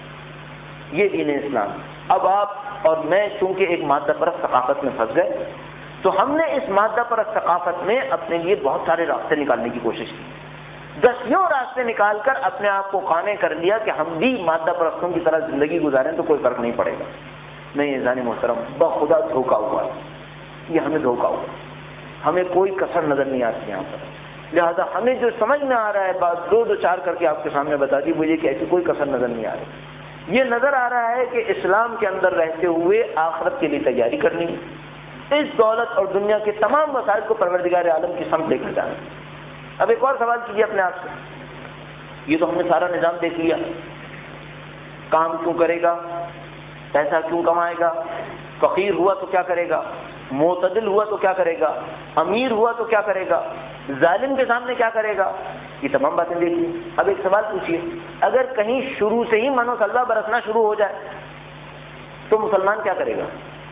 Speaker 2: یہ دین اسلام. اب آپ اور میں چونکہ ایک مادہ پرست ثقافت میں پھنس گئے تو ہم نے اس مادہ پرست ثقافت میں اپنے لیے بہت سارے راستے نکالنے کی کوشش کی. دسیوں راستے نکال کر اپنے آپ کو قانع کر لیا کہ ہم بھی مادہ پرستوں کی طرح زندگی گزاریں تو کوئی فرق نہیں پڑے گا. نہیں عزیزان محترم، بخدا دھوکہ ہوا، یہ ہمیں دھوکہ ہوا. ہمیں کوئی کسر نظر نہیں آتی یہاں پر. لہذا ہمیں جو سمجھ میں آ رہا ہے بات دو چار کر کے آپ کے سامنے بتا دی مجھے کہ ایسی کوئی کسر نظر نہیں آ رہی. یہ نظر آ رہا ہے کہ اسلام کے اندر رہتے ہوئے آخرت کے لیے تیاری کرنی، اس دولت اور دنیا کے تمام وسائل کو پروردگار عالم کی سمت لے کر جانا. اب ایک اور سوال کیجیے اپنے آپ سے. یہ تو ہم نے سارا نظام دیکھ لیا، کام کیوں کرے گا، پیسہ کیوں کمائے گا، فقیر ہوا تو کیا کرے گا، معتدل ہوا تو کیا کرے گا، امیر ہوا تو کیا کرے گا، ظالم کے سامنے کیا کرے گا، یہ تمام باتیں دیکھ لی. اب ایک سوال پوچھیے، اگر کہیں شروع سے ہی من و سلوہ برسنا شروع ہو جائے تو مسلمان کیا کرے گا؟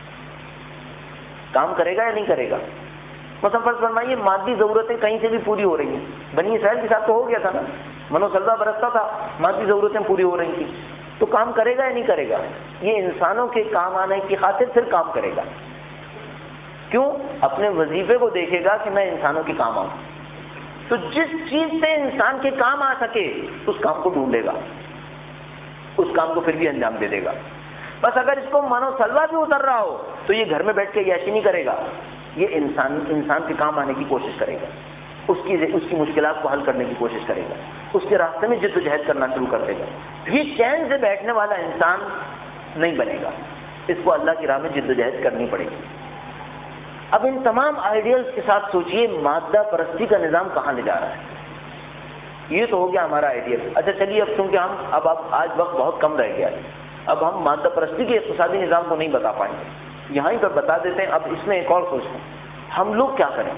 Speaker 2: کام کرے گا یا نہیں کرے گا؟ مثلا فرض فرمائیے مادی ضرورتیں کہیں سے بھی پوری ہو رہی ہیں. بنی اسرائیل کے ساتھ تو ہو گیا تھا نا، من و سلوہ برستا تھا، مادی ضرورتیں پوری ہو رہی تھیں، تو کام کرے گا یا نہیں کرے گا؟ یہ انسانوں کے کام آنے کی خاطر پھر کام کرے گا. کیوں؟ اپنے وظیفے کو دیکھے گا کہ میں انسانوں کے کام آؤں. تو جس چیز سے انسان کے کام آ سکے اس کام کو ڈھونڈے گا، اس کام کو پھر بھی انجام دے دے گا. بس اگر اس کو من و سلوہ بھی اتر رہا ہو تو یہ گھر میں بیٹھ کے عیاشی نہیں کرے گا، یہ انسان کے کام آنے کی کوشش کرے گا، اس کی مشکلات کو حل کرنے کی کوشش کرے گا، اس کے راستے میں جد و جہد کرنا شروع کر دے گا. یہ چین سے بیٹھنے والا انسان نہیں بنے گا، اس کو اللہ کی راہ میں جد و جہد کرنی پڑے گی. اب ان تمام آئیڈیلز کے ساتھ سوچئے مادہ پرستی کا نظام کہاں لے جا رہا ہے. یہ تو ہو گیا ہمارا آئیڈیل. اچھا چلیے، اب چونکہ ہم آج وقت بہت کم رہ گیا ہے، اب ہم مادہ پرستی کے اقتصادی نظام کو نہیں بتا پائیں گے، یہاں ہی پر بتا دیتے ہیں. اب اس میں ایک اور سوچتے ہیں ہم لوگ کیا کریں.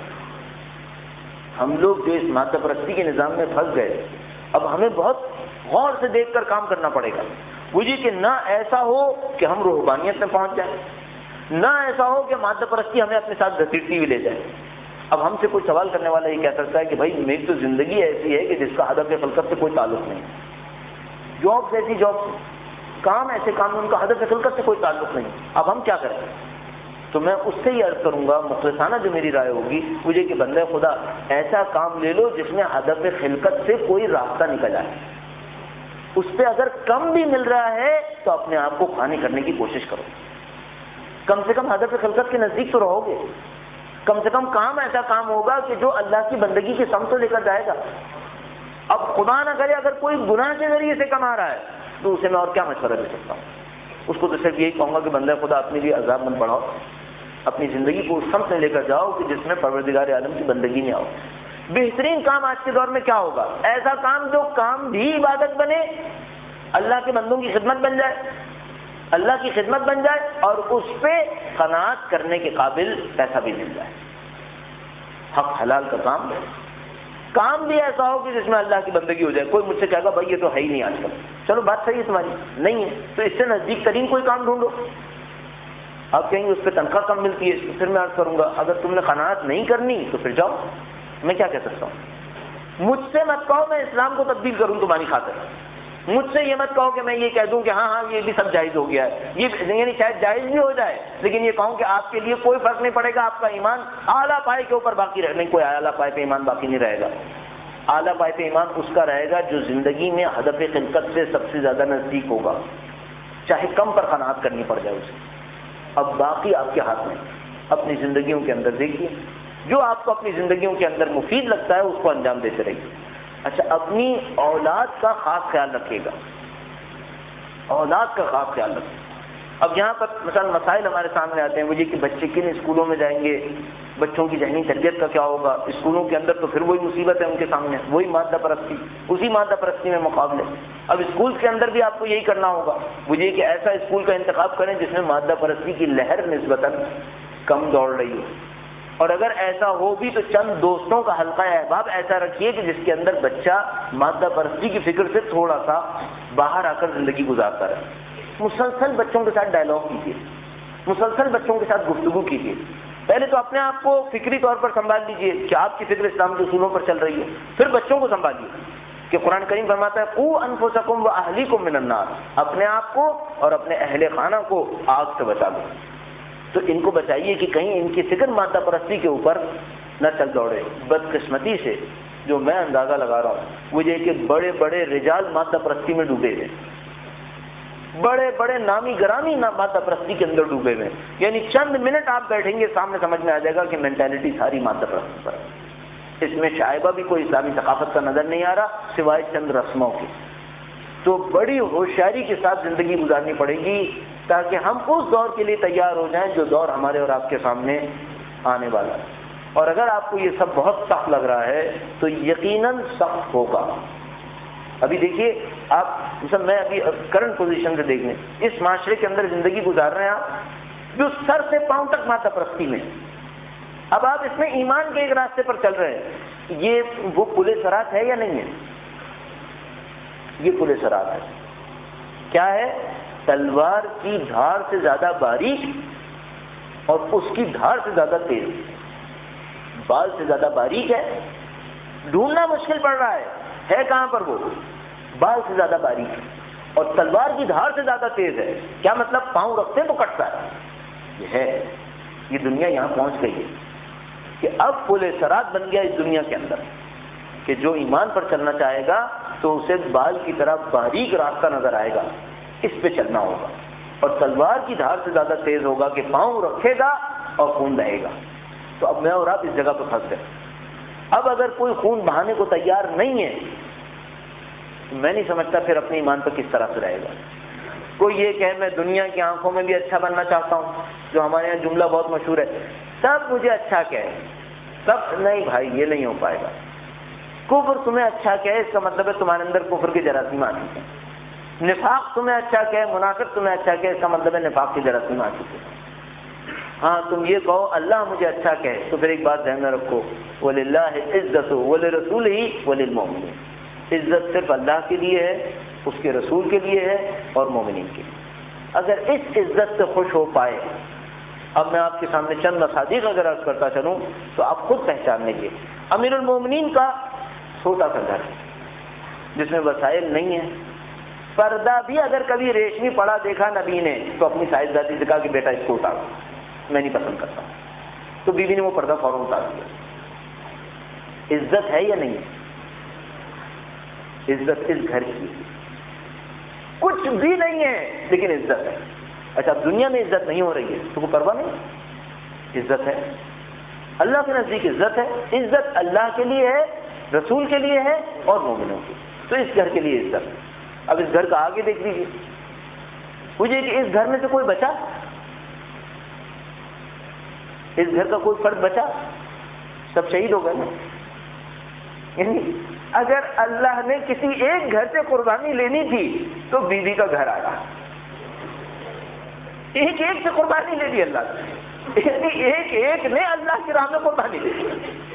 Speaker 2: ہم لوگ جو اس مادہ پرستی کے نظام میں پھنس گئے، اب ہمیں بہت غور سے دیکھ کر کام کرنا پڑے گا. مجھے کہ نہ ایسا ہو کہ ہم روحانیت میں پہنچ جائیں، نہ ایسا ہو کہ مادہ پرستی ہمیں اپنے ساتھ گھسیٹتی ہوئی لے جائے. اب ہم سے کوئی سوال کرنے والا یہ کہہ سکتا ہے کہ بھائی میری تو زندگی ایسی ہے کہ جس کا ہدف خلقت سے کوئی تعلق نہیں، جابس ایسی جابس، کام ایسے کام ان کا ہدف خلقت سے کوئی تعلق نہیں، اب ہم کیا کریں؟ تو میں اس سے ہی عرض کروں گا، مخلصانہ جو میری رائے ہوگی مجھے کہ بندہ خدا ایسا کام لے لو جس میں ہدف خلقت سے کوئی رابطہ نکل آئے. اس پہ اگر کم بھی مل رہا ہے تو اپنے آپ کو قانع کرنے کی کوشش کرو. کم سے کم ہدف خلقت کے نزدیک تو رہو گے. کم سے کم کام ایسا کام ہوگا کہ جو اللہ کی بندگی کی سمت لے کر جائے گا. اب خدا نہ کرے اگر کوئی گناہ کے ذریعے سے کما رہا ہے تو اسے میں اور کیا مشورہ دے سکتا ہوں؟ اس کو تو صرف یہی کہوں گا کہ بندہ خدا اپنے لیے عذاب مند بڑھاؤ، اپنی زندگی کو اس سمت میں لے کر جاؤ کہ جس میں پروردگار عالم کی بندگی میں آؤ. بہترین کام آج کے دور میں کیا ہوگا؟ ایسا کام جو کام بھی عبادت بنے، اللہ کے بندوں کی خدمت بن جائے. اللہ کی خدمت بن جائے اور اس پہ قناعت کرنے کے قابل پیسہ بھی مل جائے. حق حلال کا کام بھی ایسا ہو کہ جس میں اللہ کی بندگی ہو جائے. کوئی مجھ سے کہے گا بھائی یہ تو ہے ہی نہیں آج کل. چلو بات صحیح ہے تمہاری, نہیں ہے تو اس سے نزدیک ترین کوئی کام ڈھونڈو. آپ کہیں گے اس پہ تنخواہ کم ملتی ہے, پھر میں عرض کروں گا اگر تم نے قناعت نہیں کرنی تو پھر جاؤ. میں کیا کہہ سکتا ہوں؟ مجھ سے مت کہو میں اسلام کو تبدیل کروں تمہاری خاطر. مجھ سے یہ مت کہو کہ میں یہ کہہ دوں کہ ہاں یہ بھی سب جائز ہو گیا ہے. یہ یعنی شاید جائز بھی ہو جائے, لیکن یہ کہوں کہ آپ کے لیے کوئی فرق نہیں پڑے گا, آپ کا ایمان اعلیٰ پائے کے اوپر باقی رہے. نہیں, کوئی اعلیٰ پائے پہ ایمان باقی نہیں رہے گا. اعلیٰ پائے پہ ایمان اس کا رہے گا جو زندگی میں ہدف خلقت سے سب سے زیادہ نزدیک ہوگا, چاہے کم پر قناعت کرنی پڑ جائے اسے. اب باقی آپ کے ہاتھ میں. اپنی زندگیوں کے اندر دیکھیے, جو آپ کو اپنی زندگیوں کے اندر مفید لگتا ہے اس کو انجام دیتے رہیے. اچھا, اپنی اولاد کا خاص خیال رکھیے گا, اولاد کا خاص خیال رکھیے. اب یہاں پر مثلا مسائل ہمارے سامنے آتے ہیں وہ یہ کہ بچے کن اسکولوں میں جائیں گے, بچوں کی ذہنی تربیت کا کیا ہوگا. اسکولوں کے اندر تو پھر وہی مصیبت ہے ان کے سامنے, وہی مادہ پرستی, اسی مادہ پرستی میں مقابلے. اب اسکول کے اندر بھی آپ کو یہی کرنا ہوگا, وہ یہ کہ ایسا اسکول کا انتخاب کریں جس میں مادہ پرستی کی لہر نسبتاً کم دوڑ رہی ہو, اور اگر ایسا ہو بھی تو چند دوستوں کا حلقہ احباب ایسا رکھیے کہ جس کے اندر بچہ مادہ پرستی کی فکر سے تھوڑا سا باہر آ کر زندگی گزارتا رہے. مسلسل بچوں کے ساتھ ڈائلاگ کیجیے, مسلسل بچوں کے ساتھ گفتگو کیجیے. پہلے تو اپنے آپ کو فکری طور پر سنبھال لیجیے کہ آپ کی فکر اسلام کے اصولوں پر چل رہی ہے, پھر بچوں کو سنبھالیے کہ قرآن کریم فرماتا ہے قوا انفسکم واہلیکم من النار, اپنے آپ کو اور اپنے اہل خانہ کو آگ سے بچا لو. تو ان کو بچائیے کہ کہیں ان کی فکر مادہ پرستی کے اوپر نہ چل دوڑے. بدقسمتی سے جو میں اندازہ لگا رہا ہوں وہ یہ کہ بڑے بڑے رجال مادہ پرستی میں ڈوبے ہوئے, بڑے بڑے نامی گرامی مادہ پرستی کے اندر ڈوبے ہوئے. یعنی چند منٹ آپ بیٹھیں گے سامنے سمجھ میں آ جائے گا کہ مینٹالٹی ساری مادہ پرستی پر. اس میں شائبہ بھی کوئی اسلامی ثقافت کا نظر نہیں آ رہا سوائے چند رسموں کی. تو بڑی ہوشیاری کے ساتھ زندگی گزارنی پڑے گی تاکہ ہم اس دور کے لیے تیار ہو جائیں جو دور ہمارے اور آپ کے سامنے آنے والا ہے. اور اگر آپ کو یہ سب بہت سخت لگ رہا ہے تو یقیناً سخت ہوگا. ابھی دیکھیے آپ, مثلا میں ابھی کرنٹ پوزیشن سے دیکھ لیں, اس معاشرے کے اندر زندگی گزار رہے ہیں آپ جو سر سے پاؤں تک مادہ پرستی میں. اب آپ اس میں ایمان کے ایک راستے پر چل رہے ہیں, یہ وہ پل صراط ہے یا نہیں ہے؟ یہ پل صراط ہے. کیا ہے؟ تلوار کی دھار سے زیادہ باریک اور اس کی دھار سے زیادہ تیز. بال سے زیادہ باریک ہے, ڈھونڈنا مشکل پڑ رہا ہے کہاں پر وہ؟ بال سے زیادہ باریک ہے, اور تلوار کی دھار سے زیادہ تیز ہے. کیا مطلب؟ پاؤں رکھتے تو کٹتا ہے. یہ ہے, یہ دنیا یہاں پہنچ گئی ہے کہ اب پل صراط بن گیا اس دنیا کے اندر کہ جو ایمان پر چلنا چاہے گا تو اسے بال کی طرح باریک راستہ نظر آئے گا, اس پہ چلنا ہوگا. اور تلوار کی دھار سے زیادہ تیز ہوگا کہ پاؤں رکھے گا اور خون بہے گا. تو اب میں اور آپ اس جگہ پہ پھنس گئے. اب اگر کوئی خون بہانے کو تیار نہیں ہے میں نہیں سمجھتا پھر اپنے ایمان پر کس طرح سے رہے گا. کوئی یہ کہ میں دنیا کی آنکھوں میں بھی اچھا بننا چاہتا ہوں, جو ہمارے یہاں جملہ بہت مشہور ہے, سب مجھے اچھا کہے. سب نہیں بھائی, یہ نہیں ہو پائے گا. کفر تمہیں اچھا کہے اس کا مطلب ہے تمہارے اندر کفر کے جراثیم آ چکے ہیں. نفاق تمہیں اچھا کہے, منافق تمہیں اچھا کہے, اس کا مطلب ہے نفاق کے جراثیم آ چکے ہیں. ہاں تم یہ کہو اللہ مجھے اچھا کہے تو پھر ایک بات ذہن میں رکھو, وَلِلَّهِ عِزَّتُ وَلِرَسُولِهِ وَلِلْمُؤْمِنِينَ. عزت صرف اللہ کے لیے ہے, اس کے رسول کے لیے ہے اور مومنین کے لیے. اگر اس عزت سے خوش ہو پائے, اب میں آپ کے سامنے چند مصادیق اگر عرض کرتا چلوں تو آپ خود پہچان لیجیے. امیر المومنین کا چھوٹا سا گھر جس میں وسائل نہیں ہیں, پردہ بھی اگر کبھی ریشمی پڑا دیکھا نبی نے تو اپنی صاحبزادی سے کہا کہ بیٹا اس کو اتار, میں نہیں پسند کرتا. تو بیوی نے وہ پردہ فوراً اتار دیا. عزت ہے یا نہیں؟ عزت اس گھر کی کچھ بھی نہیں ہے لیکن عزت ہے. اچھا اب دنیا میں عزت نہیں ہو رہی ہے تو کوئی پرواہ نہیں, عزت ہے, اللہ کے نزدیک عزت ہے. عزت اللہ کے لیے ہے, رسول کے لیے ہے اور مومنوں کی. تو اس گھر کے لیے عزت. اب اس گھر کا آگے دیکھ لیجیے, مجھے کہ اس گھر میں سے کوئی بچا, اس گھر کا کوئی فرد بچا, سب شہید ہو گئے نا. یعنی اگر اللہ نے کسی ایک گھر سے قربانی لینی تھی تو بیوی کا گھر آیا. ایک ایک سے قربانی لے لی اللہ نے، ایک ایک نے اللہ کی راہ میں قربانی لے لی۔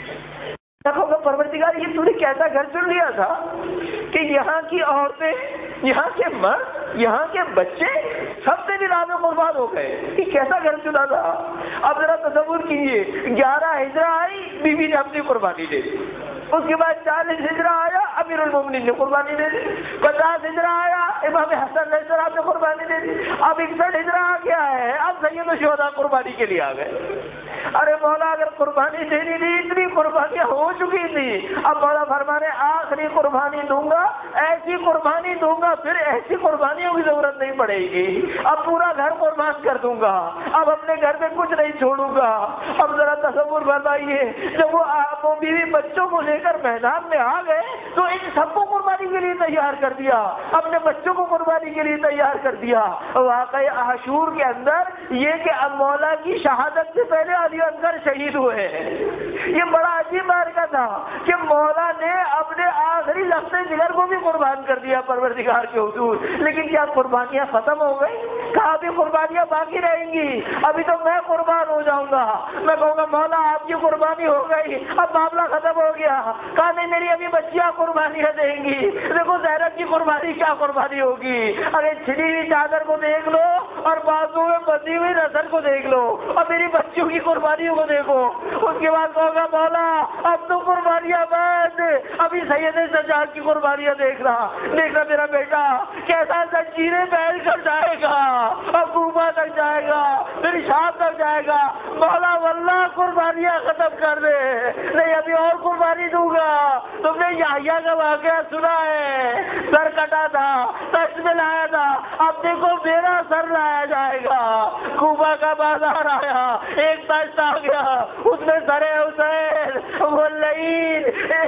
Speaker 2: پروردگار یہ تو نے کیسا گھر چن لیا تھا کہ یہاں کی عورتیں، یہاں کے مرد، یہاں کے بچے سب سے بھی راہ میں قربان ہو گئے، یہ کیسا گھر چنا تھا۔ اب ذرا تصور کیجیے، 11 ہجرہ آئی، بیوی نے اپنی قربانی دے دی، اس کے بعد 40 ہجرہ آیا، امیر المومنین نے قربانی دے دی، 50 ہجرہ آیا، امام حسن علیہ السلام نے قربانی دے دی، اب 61 ہجرہ آ گیا ہے، اب سید الشہداء قربانی کے لیے آ گئے۔ ارے مولا اگر قربانی دینی تھی، اتنی قربانیاں ہو چکی تھی، اب مولا فرمانے آخری قربانی دوں گا، ایسی قربانی دوں گا پھر ایسی قربانیوں کی ضرورت نہیں پڑے گی، اب پورا گھر قربان کر دوں گا، اب اپنے گھر میں کچھ نہیں چھوڑوں گا۔ اب ذرا تصور فرمائیے، جب وہ بیوی بچوں کو لے کر میدان میں آ گئے تو ان سب کو قربانی کے لیے تیار کر دیا، اپنے بچوں کو قربانی کے لیے تیار کر دیا۔ واقعی عاشور کے اندر یہ کہ اب مولا کی شہادت سے پہلے علی اصغر شہید ہوئے ہیں، یہ بڑا عجیب مارکا تھا کہ مولا نے اپنے آخری لفظ جگر کو بھی قربان کر دیا پروردگار کے حضور۔ لیکن کیا قربانیاں ختم ہو گئی؟ کہا ابھی قربانیاں باقی رہیں گی، ابھی تو میں قربان ہو جاؤں گا، میں کہوں گا مولا آپ کی قربانی ہو گئی، اب معاملہ ختم ہو گیا۔ کہا نہیں، میری ابھی بچیاں قربانیاں دیں گی، دیکھو زینب کی قربانی کیا قربانی ہوگی، ارے چھلی ہوئی چادر کو دیکھ لو اور بازو میں بندھی ہوئی نسل کو دیکھ لو اور میری بچیوں کی قربانیوں کو دیکھو۔ اس کے بعد کہوں گا مولا اب تو قربانیاں بند، ابھی سید سجاد کی قربانیاں دیکھنا میرا بیٹا کیسا زنجیریں پہن کر جائے گا، اب کوفہ تک جائے گا، پھر شام تک جائے گا، مولا واللہ قربانیاں ختم کر دے، نہیں ابھی اور قربانی دوں گا۔ تم نے یحییٰ کا واقعہ سنا ہے، سر کٹا تھا، تخت میں لایا تھا، اب دیکھو میرا سر لایا جائے گا۔ کوفہ کا بازار آیا، ایک تخت آ گیا، اس میں سر حسین، وہ لعین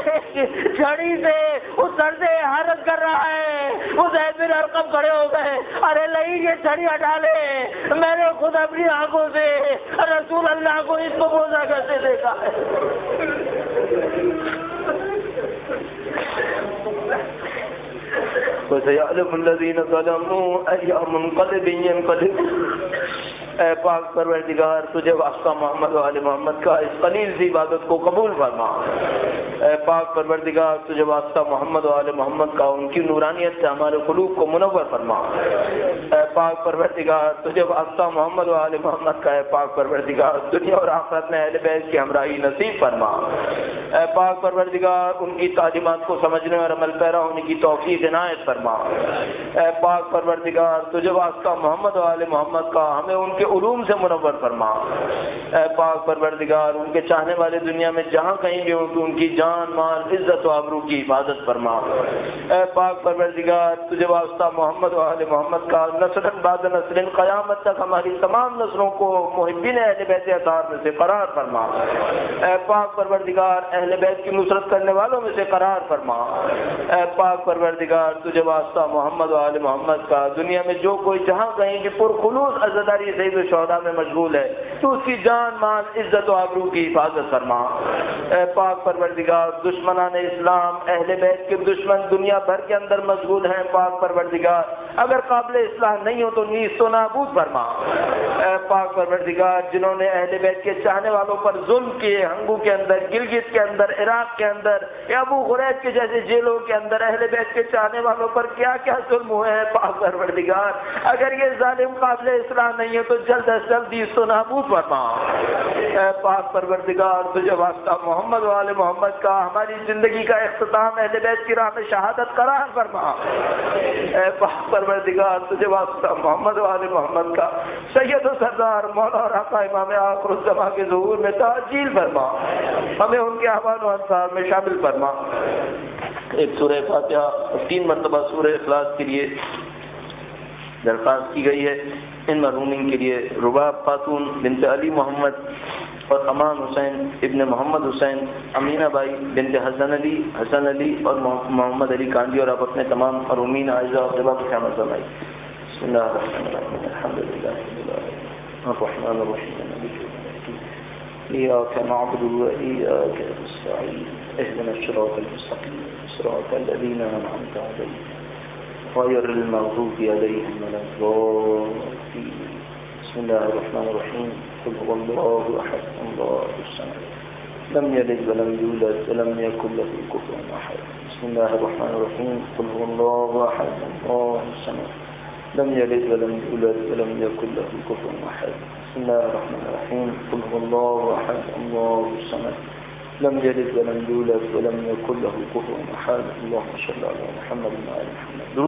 Speaker 2: جھڑی سے اس سر سے حرکت کر رہا ہے، وہ زید بن ارقم کھڑے ہو گئے، ارے لعین یہ چھڑی ہٹا لے، میں نے خود اپنی آنکھوں سے رسول اللہ کو اس کو بوزا کرتے دیکھا ہے۔
Speaker 1: وَسَيَعْلَمُ الَّذِينَ ظَلَمُوا أَيَّ مُنقَلِبٍ يَنقَلِبُونَ۔ اے پاک پروردگار تجھے واسطہ محمد و آل محمد کا اس قلیل سی عبادت کو قبول فرما۔ اے پاک پروردگار تجھے واسطہ محمد و آل محمد کا ان کی نورانیت سے ہمارے قلوب کو منور فرما۔ اے پاک پروردگار تجھے واسطہ محمد و آل محمد کا، اے پاک پروردگار دنیا اور آخرت میں اہل بیت کی ہمراہی نصیب فرما۔ اے پاک پروردگار ان کی تعلیمات کو سمجھنے اور عمل پیرا ہونے کی توفیق عنایت فرما۔ اے پاک پروردگار تجھے واسطہ محمد و آل محمد کا ہمیں ان کے علوم سے منور فرما۔ اے پاک پروردگار ان کے چاہنے والے دنیا میں جہاں کہیں بھی ہوں تو ان کی جان مال عزت و آبرو کی حفاظت فرما۔ اے پاک پروردگار تجھے واسطہ محمد و آل محمد کا نسل بعد نسل قیامت تک ہماری تمام نسلوں کو محبین اہل بیت اطہار میں سے قرار فرما۔ اے پاک پروردگار اہل بیت کی نصرت کرنے والوں میں سے قرار فرما۔ اے پاک پروردگار تجھے واسطہ محمد و آل محمد کا دنیا میں جو کوئی جہاں کہیں بھی پرخلوص عزاداری سید الشہداء میں مشغول ہے تو اس کی جان مال عزت و آبرو کی حفاظت فرما۔ اے پاک پروردگار دشمنان اسلام اہل بیت کے دشمن دنیا بھر کے اندر مشغول ہیں، پاک پروردگار اگر قابل اصلاح نہیں ہو تو نیست و نابود فرما۔ اے پاک پروردگار جنہوں نے اہل بیت کے چاہنے والوں پر ظلم کیے، ہنگو کے اندر، گلگت کے اندر، عراق کے اندر یا ابو غریب کے جیسے جیلوں کے اندر اہل بیت کے چاہنے والوں پر کیا کیا ظلم ہوئے ہیں، پاک پروردگار اگر یہ ظالم قابل اصلاح نہیں ہے تو جلد از جلد نیست و نابود فرما۔ اے پاک پروردگار تجھے واسطہ محمد و آل محمد کا ہماری زندگی کا اختتام اہل بیت کی راہ میں شہادت قرار فرما۔ اے پاک پروردگار تجھے واسطہ محمد و آل محمد کا سید و سردار مولا اور آقا امام آخر الزمان کے ظہور میں تعجیل فرما، ہمیں ان کے احوال و انصار میں شامل فرما۔ ایک سورہ فاتحہ 3 مرتبہ سورہ اخلاص کے لیے درخواست کی گئی ہے۔ ان مرحومین کے لیے رباب خاتون بنت علی محمد اور امان حسین ابن محمد حسین، امینہ بائی بنت حسن علی اور محمد علی کانڈی، اور آپ اپنے تمام مرحومین اعزاء و احباب کی خدمت فرمائیں۔ بسم اللہ الرحمن الرحیم، الحمد للہ رب العالمین الرحمن الرحیم ایاک نعبد وایاک نستعین اهدنا الصراط المستقیم صراط الذین انعمت علیہم غیر المغضوب علیہم ولا الضالین بسم الله الرحمن الرحيم قل هو الله أحد الله الصمد لم يلد ولم يولد ولم يكن له كفوا أحد بسم الله الرحمن الرحيم قل هو الله أحد الله الصمد لم يلد ولم يولد ولم يكن له كفوا أحد بسم الله الرحمن الرحيم قل هو الله أحد الله الصمد لم يلد ولم يولد ولم يكن له كفوا أحد اللهم صل على محمد وعلى آل محمد.